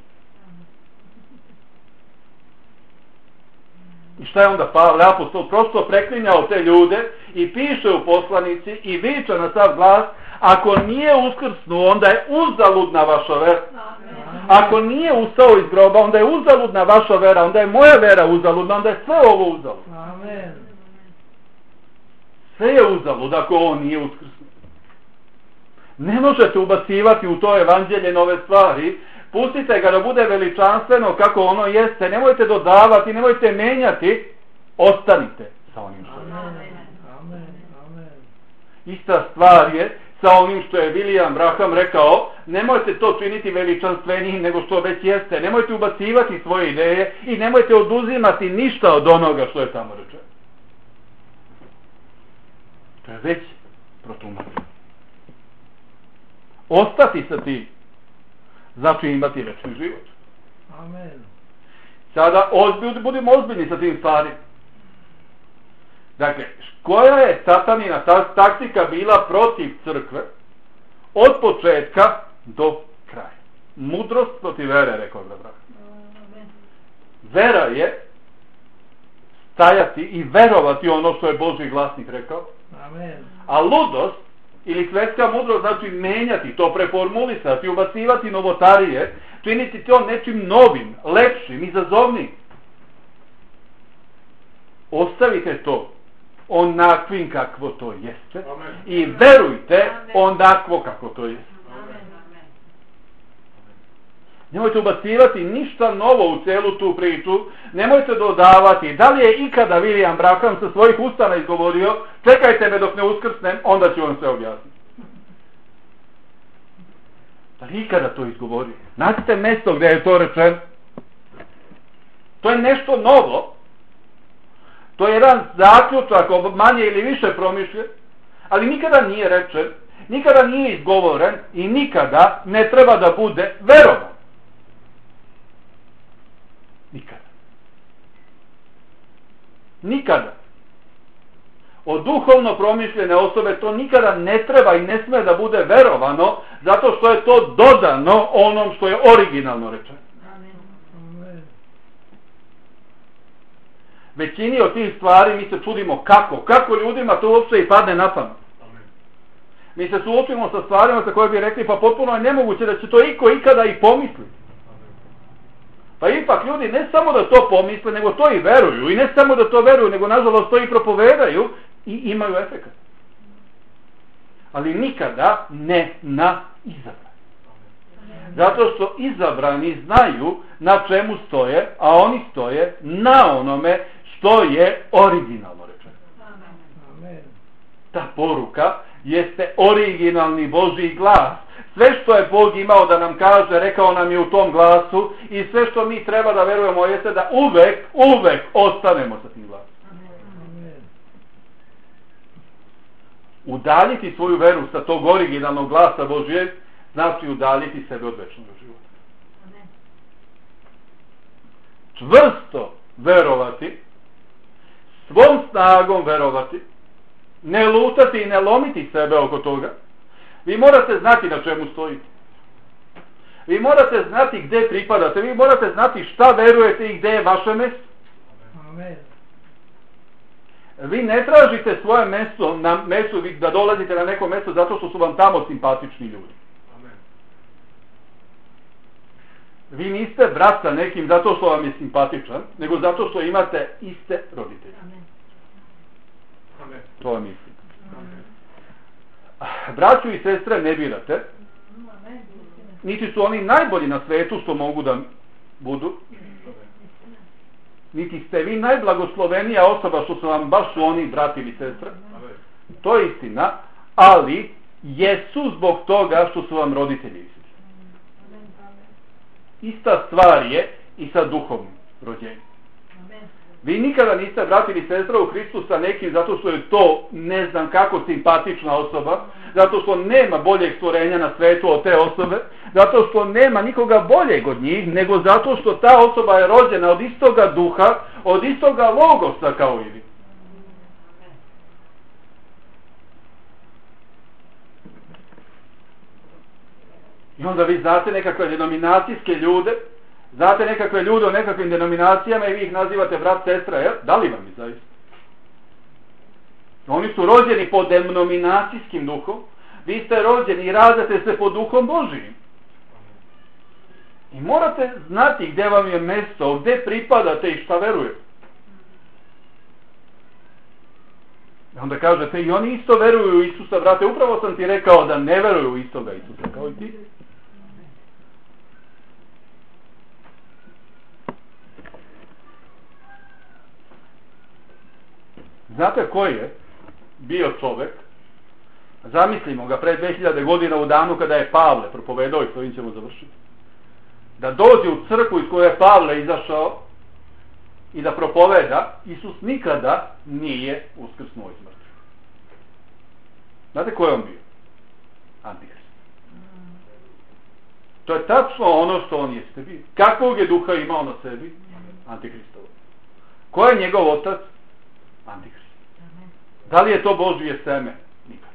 A: I šta je onda Pavle apostol? Prosto preklinjao te ljude i piše u poslanici i viča na sav glas: ako nije uskrsnuo, onda je uzaludna vaša vera. Ako nije ustao iz groba, onda je uzaludna vaša vera, onda je moja vera uzaludna, onda je sve ovo uzaludno.
B: Amen.
A: Sve je uzalud ako on nije uskrsnuo. Ne možete ubacivati u to evanđelje nove stvari. Pustite ga da bude veličanstveno kako ono jeste. Nemojte dodavati, nemojte menjati. Ostanite sa onim što je.
B: Amen. Amen.
A: Ista stvar je sa onim što je William Branham rekao: nemojte to činiti veličanstvenijim nego što već jeste. Nemojte ubacivati svoje ideje i nemojte oduzimati ništa od onoga što je tamo rečeno. To je već protumačeno. Ostati sa tim znači imati večni život.
B: Amen.
A: Sada ozbilj, budemo ozbiljni sa tim stvarima. Dakle, koja je satanina taktika bila protiv crkve od početka do kraja? Mudrost protiv vere, rekao je Abraham. Vera je stajati i verovati ono što je Božji glasnik rekao.
B: Amen.
A: A ludost ili svetska mudrost znači menjati to, preformulisati, ubacivati novotarije, činiti to nečim novim, lepšim, izazovnim. Ostavite to onakvim kakvo to jeste. Amen. I verujte Amen. Onakvo kako to jeste.
C: Amen.
A: Nemojte ubacivati ništa novo u celu tu priču, nemojte dodavati. Da li je ikada William Branham sa svojih ustana izgovorio: čekajte me dok ne uskrsnem, onda ću vam sve objasniti? Da li ikada to izgovorio? Nađite mjesto gdje je to rečeno. To je nešto novo. To je jedan zaključak, manje ili više promišljen, ali nikada nije rečen, nikada nije izgovoren i nikada ne treba da bude verovan. Nikada. Nikada. Od duhovno promišljene osobe to nikada ne treba i ne sme da bude verovano, zato što je to dodano onom što je originalno rečeno.
B: Amen.
A: Većini od tih stvari mi se čudimo kako. Kako ljudima to uopšte i padne na pamet. Mi se suočimo sa stvarima za koje bi rekli pa potpuno je nemoguće da će to iko ikada i pomisliti. Pa ipak ljudi ne samo da to pomisle, nego to i veruju. I ne samo da to veruju, nego nažalost to i propovedaju i imaju efekat. Ali nikada ne na izabrani. Zato što izabrani znaju na čemu stoje, a oni stoje na onome što je originalno rečeno.
B: Amen.
A: Ta poruka jeste originalni Božji glas. Sve što je Bog imao da nam kaže, rekao nam je u tom glasu, i sve što mi treba da verujemo jeste da uvek, uvek ostanemo sa tim glasom.
B: Amen.
A: Udaljiti svoju veru sa tog originalnog glasa Božjeg znači udaljiti sebe od večnog života. Čvrsto verovati, svom snagom verovati, ne lutati i ne lomiti sebe oko toga. Vi morate znati na čemu stojite. Vi morate znati gdje pripadate. Vi morate znati šta verujete i gdje je vaše mjesto.
B: Amen.
A: Vi ne tražite svoje mjesto na mjestu da dolazite na neko mjesto zato što su vam tamo simpatični ljudi. Vi niste brat sa nekim zato što vam je simpatičan, nego zato što imate iste roditelje.
C: Amen.
A: To vam mislim. braću i sestre ne birate,
C: Amen.
A: niti su oni najbolji na svetu što mogu da budu, niti ste vi najblagoslovenija osoba što su vam baš su oni brati ili sestre. To je istina, ali jesu zbog toga što su vam roditelji. Ista stvar je i sa duhovnim rođenjem. Vi nikada niste brat ili sestra u Hristu sa nekim zato što je to ne znam kako simpatična osoba, zato što nema boljeg stvorenja na svetu od te osobe, zato što nema nikoga boljeg od njih, nego zato što ta osoba je rođena od istoga duha, od istoga logosa kao i vi. I onda vi znate nekakve denominacijske ljude, znate nekakve ljude u nekakvim denominacijama i vi ih nazivate brat, sestra, jel? Da li vam je zaista? Oni su rođeni po denominacijskim duhom, vi ste rođeni i rađate se po duhom Božijim. I morate znati gdje vam je mjesto, gdje pripadate i šta verujete. I onda kažete, i oni isto veruju u Isusa, brate, upravo sam ti rekao da ne veruju u istoga Isusa, kao i ti. Znate ko je bio čovjek? Zamislimo ga pred dve hiljade godina u danu kada je Pavle propovedao, i s ovim ćemo završiti, da dođe u crkvu iz koje je Pavle izašao i da propoveda, Isus nikada nije uskrsnuo iz mrtvih. Znate ko je on bio? Antikrist. To je tačno ono što on jeste bio. Kakvog je duha imao na sebi? Antikristovo. Ko je njegov otac? Antikrist. Da li je to Božje seme? Nikada.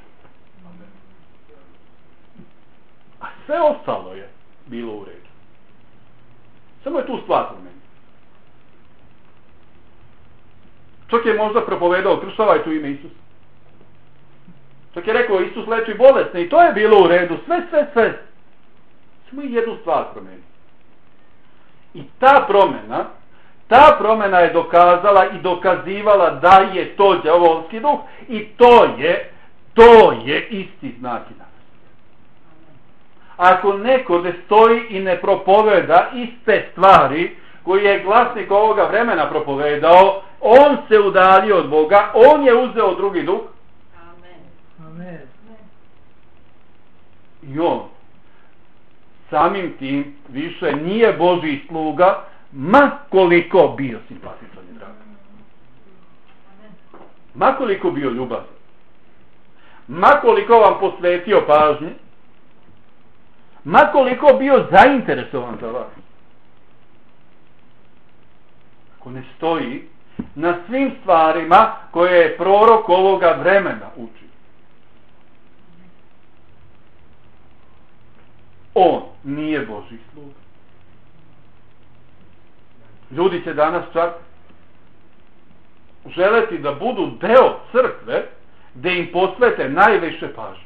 A: A sve ostalo je bilo u redu. Samo je tu stvar u meni. Čak je možda propovedao, kršavajte u ime Isusa. Čak je rekao, Isus leči bolesne i to je bilo u redu. Sve, sve, sve. Samo i jednu stvar promeni. I ta promjena, ta promjena je dokazala i dokazivala da je to đavolski duh i to je, to je isti znak i danas. Ako neko ne stoji i ne propoveda iste stvari koji je glasnik ovoga vremena propovedao, on se udaljio od Boga, on je uzeo drugi duh.
B: Amen.
A: I on samim tim više nije Božji sluga, ma koliko bio simpatičan i drag. Ma koliko bio ljubazan. Ma koliko vam posvetio pažnje. Ma koliko bio zainteresovan za vas. Ako ne stoji na svim stvarima koje je prorok ovoga vremena učio. On nije Božji sluga. Ljudi će danas čak želeti da budu deo crkve gdje im posvete najviše pažnje.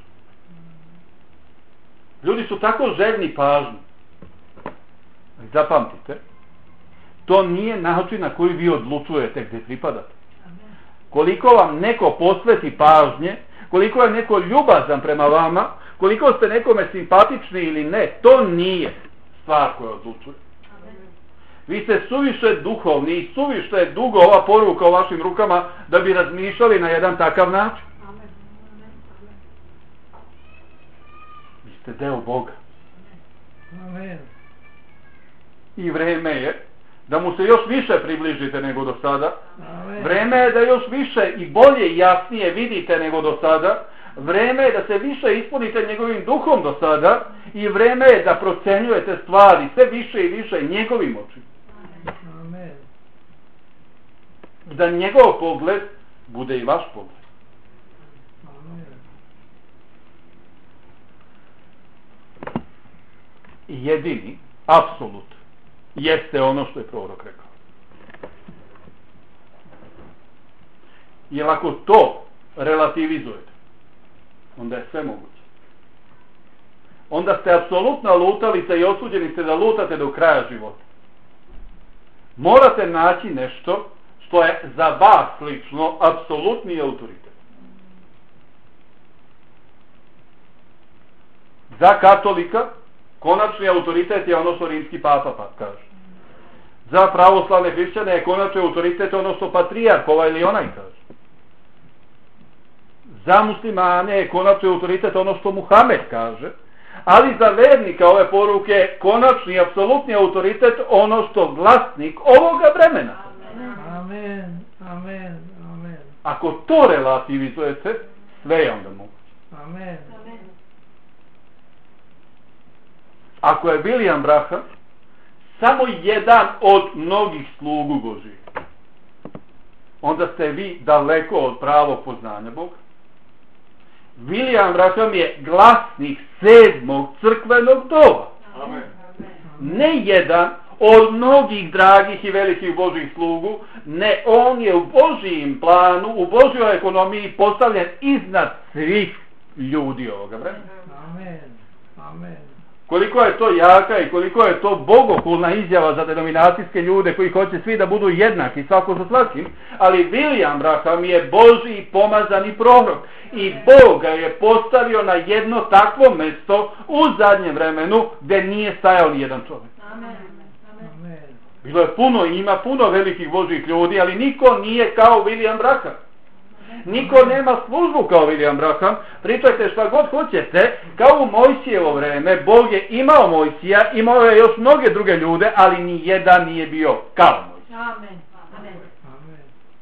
A: Ljudi su tako željni pažnje. Zapamtite, to nije način na koji vi odlučujete gdje pripadate. Koliko vam neko posveti pažnje, koliko je neko ljubazan prema vama, koliko ste nekome simpatični ili ne, to nije stvar koja odlučuje. Vi ste suviše duhovni i suviše dugo ova poruka u vašim rukama da bi razmišljali na jedan takav način. Vi ste deo Boga.
B: Amen.
A: I vreme je da mu se još više približite nego do sada.
B: Amen.
A: Vreme je da još više i bolje i jasnije vidite nego do sada. Vreme je da se više ispunite njegovim duhom do sada. I vreme je da procenjujete stvari sve više i više njegovim očima.
B: Amen.
A: Da njegov pogled bude i vaš pogled.
B: Amen.
A: I jedini, apsolut, jeste ono što je prorok rekao. Jer ako to relativizujete, onda je sve moguće. Onda ste apsolutno lutalica i osuđeni ste da lutate do kraja života. Morate naći nešto što je za vas lično apsolutni autoritet. Za katolika konačni autoritet je ono što rimski papa pa kaže. Za pravoslavne hrišćane je konačni autoritet ono što patrijarh ovaj ili onaj kaže. Za muslimane je konačni autoritet ono što Muhammed kaže. Ali za vernika ove poruke konačni, apsolutni autoritet ono što glasnik ovoga vremena.
B: Amen. Amen. Amen.
A: Ako to relativizujete, sve je onda moguće.
B: Amen.
A: Ako je William Branham samo jedan od mnogih slugu Božih, onda ste vi daleko od pravog poznanja Boga. William Branham je glasnik sedmog crkvenog doba.
D: Amen.
A: Ne jedan od mnogih dragih i velikih Božih slugu, ne, on je u Božijim planu, u Božjoj ekonomiji postavljen iznad svih ljudi ovoga vremena.
B: Amen. Amen.
A: Koliko je to jaka i koliko je to bogohulna izjava za denominacijske ljude koji hoće svi da budu jednaki svako sa svakim, ali William Branham je Božji pomazani prorok i Bog ga je postavio na jedno takvo mesto u zadnjem vremenu gdje nije stajao ni jedan čovjek.
C: Amen.
B: Amen.
A: Bilo je puno, ima puno velikih Božjih ljudi, ali niko nije kao William Branham. Niko nema službu kao William Branham. Pričajte šta god hoćete, kao u Mojsijevo vreme, Bog je imao Mojsija, imao je još mnoge druge ljude, ali ni jedan nije bio kao Mojsija.
C: Amen. Amen.
B: Amen.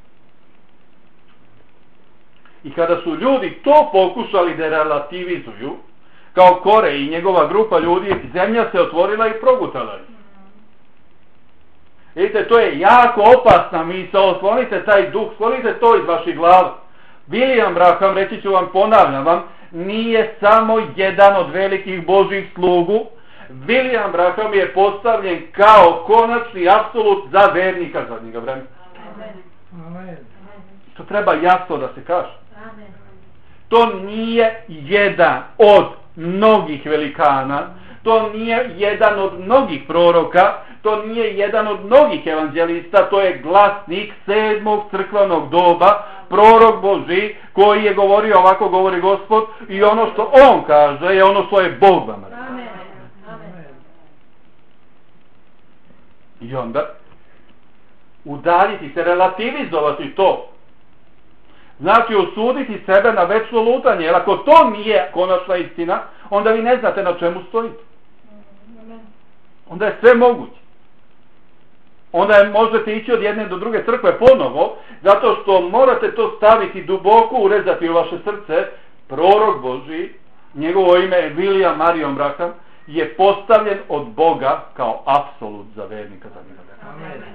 A: I kada su ljudi to pokušali da relativizuju, kao Kore i njegova grupa ljudi, zemlja se otvorila i progutala ih. Vidite, to je jako opasna misao, sklonite taj duh, sklonite to iz vaših glava. William Branham, reći ću vam, ponavljam vam, nije samo jedan od velikih Božjih slugu. William Branham je postavljen kao konačni apsolut za vernika zadnjega vremena.
C: Amen.
B: Amen.
A: To treba jasno da se kaže.
C: Amen.
A: To nije jedan od mnogih velikana, to nije jedan od mnogih proroka, to nije jedan od mnogih evanđelista, to je glasnik sedmog crkvenog doba, prorok Božji, koji je govorio ovako govori Gospod, i ono što on kaže je ono što je Bog vam rekao.
C: Amen. Amen.
A: I onda udaljiti se, relativizovati to, znači osuditi sebe na večno lutanje, jer ako to nije konačna istina, onda vi ne znate na čemu stojite. Onda je sve moguće. Onda je, možete ići od jedne do druge crkve ponovo, zato što morate to staviti duboko, urezati u vaše srce. Prorok Božji, njegovo ime je William Marion Branham, je postavljen od Boga kao apsolut za vernika za njega.
B: Amen.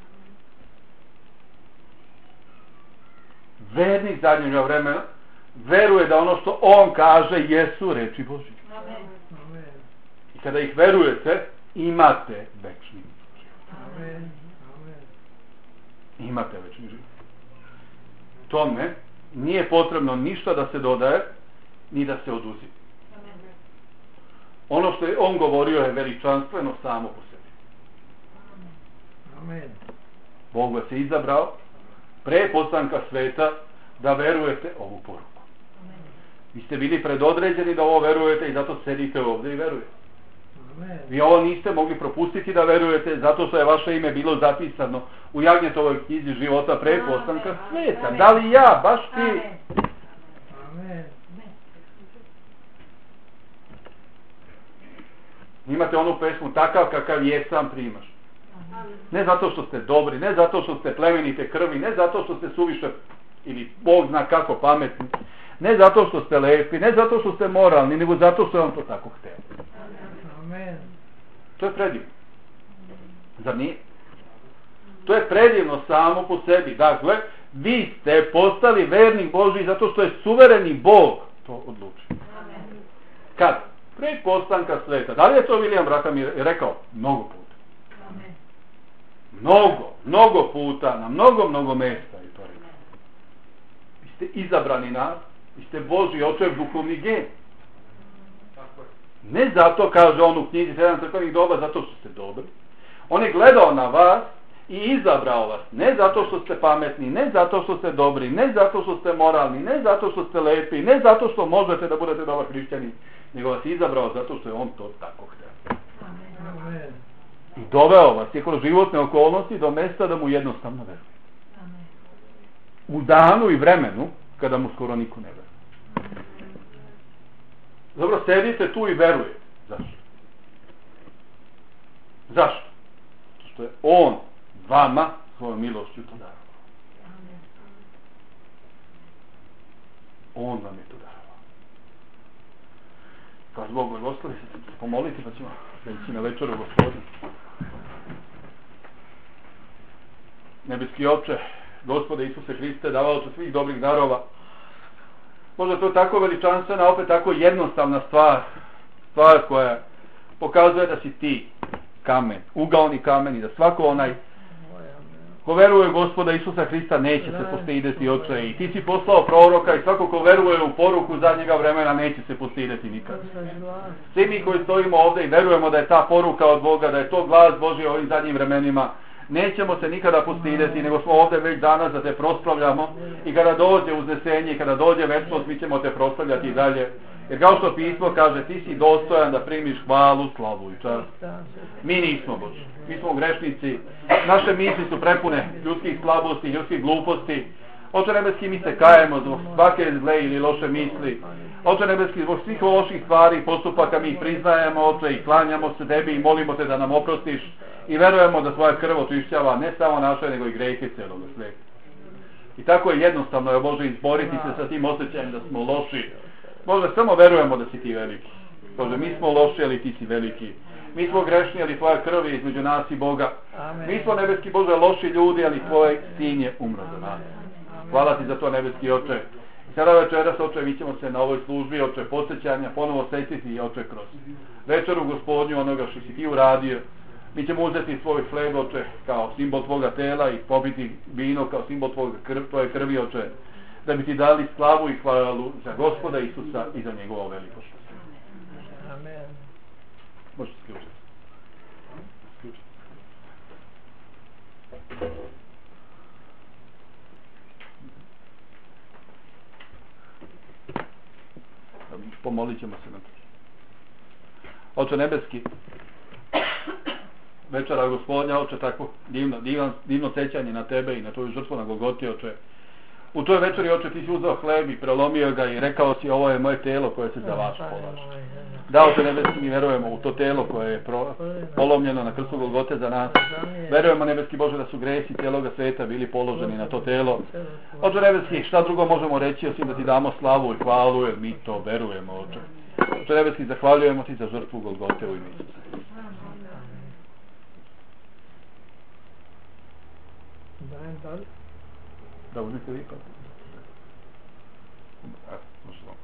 A: Vernik zadnjega vremena veruje da ono što on kaže jesu reči Božje.
C: Amen.
B: Amen.
A: I kada ih verujete, imate večni život.
B: Amen. Amen.
A: Imate večni život. Tome nije potrebno ništa da se dodaje, ni da se oduzima.
C: Amen.
A: Ono što je on govorio je veličanstveno samo po sebi.
B: Amen.
A: Bog vas je izabrao pre postanka sveta da verujete ovu poruku. Vi ste bili predodređeni da ovo verujete i zato sedite ovdje i verujete.
B: Amen.
A: Vi ovo niste mogli propustiti da verujete, zato što je vaše ime bilo zapisano u Jagnjetovoj knjizi života pre postanka sveta. Da li ja, baš ti?
C: Amen.
B: Amen.
A: Imate onu pesmu takav kakav jesam primaš. Ne zato što ste dobri, ne zato što ste plemenite krvi, ne zato što ste suviše ili Bog zna kako pametni, ne zato što ste lepi, ne zato što ste moralni, nego zato što je on to tako hteo.
B: Amen.
A: To je predivno. Zar nije? To je predivno samo po sebi. Dakle, vi ste postali vernik Božji zato što je suvereni Bog to odlučio. Kad? Pre postanka sveta. Da li je to William Branham rekao? Mnogo puta.
C: Amen.
A: Mnogo, mnogo puta, na mnogo, mnogo mjesta je to rekao. Vi ste izabrani narod, vi ste Božji očev, duhovni gen. Ne zato, kaže on u knjizi sedam crkvenih doba, zato što ste dobri. On je gledao na vas i izabrao vas, ne zato što ste pametni, ne zato što ste dobri, ne zato što ste moralni, ne zato što ste lepi, ne zato što možete da budete dobar hrišćanin, nego vas izabrao zato što je on to tako htio.
B: Amen.
A: I doveo vas je kroz životne okolnosti do mesta da mu jednostavno veruje. U danu i vremenu kada mu skoro niko ne veruje. Dobro, sedite tu i verujete. Zašto? Zašto? Što je on vama svojom milošću to dao. On vam je to dao. Kao zbog blagoslovi se pomoliti pa ćemo preći na večeru Gospodinu. Nebeski Oče, Gospode Isuse Hriste, davaoče svih dobrih darova. Možda to je tako veličanstvena, opet tako jednostavna stvar. Stvar koja pokazuje da si ti kamen, ugaoni kamen i da svako onaj ko veruje u Gospoda Isusa Hrista neće se postideti, Oče. I ti si poslao proroka i svako ko veruje u poruku zadnjega vremena neće se postideti nikad. Svi mi koji stojimo ovdje i verujemo da je ta poruka od Boga, da je to glas Božji u ovim zadnjim vremenima, nećemo se nikada postideti, nego smo ovdje već danas da te proslavljamo i kada dođe uznesenje, kada dođe večnost, mi ćemo te proslavljati i dalje. Jer kao što pismo kaže, ti si dostojan da primiš hvalu, slavu i čast. Mi nismo, Bože. Mi smo grešnici. Naše misli su prepune ljudskih slabosti, ljudskih gluposti. Oče nebeski, mi se kajemo zbog svake zle ili loše misli. Oče nebeski, zbog svih loših stvari i postupaka mi ih priznajemo, Oče, i klanjamo se tebi i molimo te da nam oprostiš. I verujemo da tvoja krv očišćava ne samo naše, nego i grehe cijelog svijeta. I tako je jednostavno, je Bože, izboriti se sa tim osjećajem da smo loši. Bože, samo verujemo da si ti veliki. Bože, mi smo loši, ali ti si veliki. Mi smo grešni, ali tvoja krv je između nas i Boga. Mi smo, nebeski Bože, loši ljudi, ali tvoj sin je umro za nas. Hvala ti za to, nebeski Oče. I sada večeras, Oče, mi ćemo se na ovoj službi, Oče, posjećanja, ponovo sjetiti, Oče, kroz večeru Gospodnju, onoga što si ti uradio. Mi ćemo uzeti svoj hleb, Oče, kao simbol tvoga tela i popiti vino kao simbol tvoga krv, tvoje krvi, Oče, da bi ti dali slavu i hvalu za Gospoda Isusa i za njegovo veliko što.
B: Amen.
A: Možete sključiti. Sključiti. Pomolit ćemo se na to. Oče nebeski, večera Gospodnja, Oče, tako divno, divno, divno sećanje na tebe i na tvoju žrtvu na Golgoti, Oče. U toj večeri, Oče, ti si uzeo hleb i prelomio ga i rekao si, ovo je moje telo koje se za vas polaže. Da, Oče nebeski, mi verujemo u to telo koje je pro, polomljeno na krstu Golgote za nas. Verujemo, nebeski Bože, da su gresi cijeloga sveta bili položeni na to telo. Oče nebeski, šta drugo možemo reći osim da ti damo slavu i hvalu, jer mi to verujemo, Oče. Oče nebeski, zahvaljujemo ti za žrtvu Golgote u ime Isusa. Da uzmite vi pa. Evo, možete vam.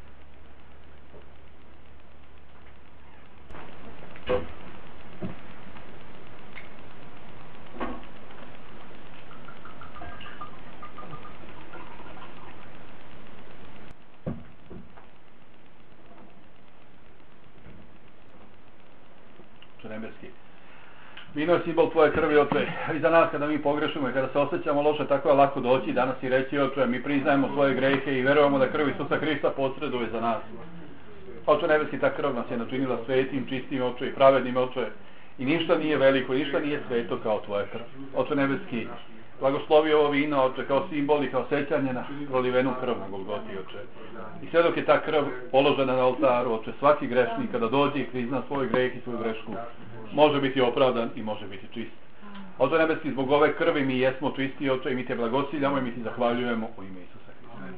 A: Oče nebeski, vino je simbol tvoje krvi, Oče, i za nas kada mi pogrešimo i kada se osjećamo loše, tako je lako doći danas i reći, Oče, mi priznajemo svoje grehe i verujemo da krv Isusa Hrista posreduje za nas. Oče nebeski, ta krv nas je načinila svetim, čistim, Oče, i pravednim, Oče, i ništa nije veliko, ništa nije sveto kao tvoja krv. Oče nebeski, blagoslovi ovo vino, Oče, kao simbol i kao sećanje na prolivenu krv na Golgoti, Oče. I sve dok je ta krv položena na oltaru, Oče, svaki grešnik kada dođe i prizna svoj greh i svoju grešku, može biti opravdan i može biti čist. Oče nebeski, zbog ove krvi mi jesmo čisti, Oče, i mi te blagosiljamo i mi ti zahvaljujemo u ime Isusa Hrista.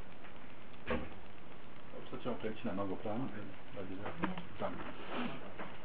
A: Sad ćemo preći na mnogo prana. Radi za tamo.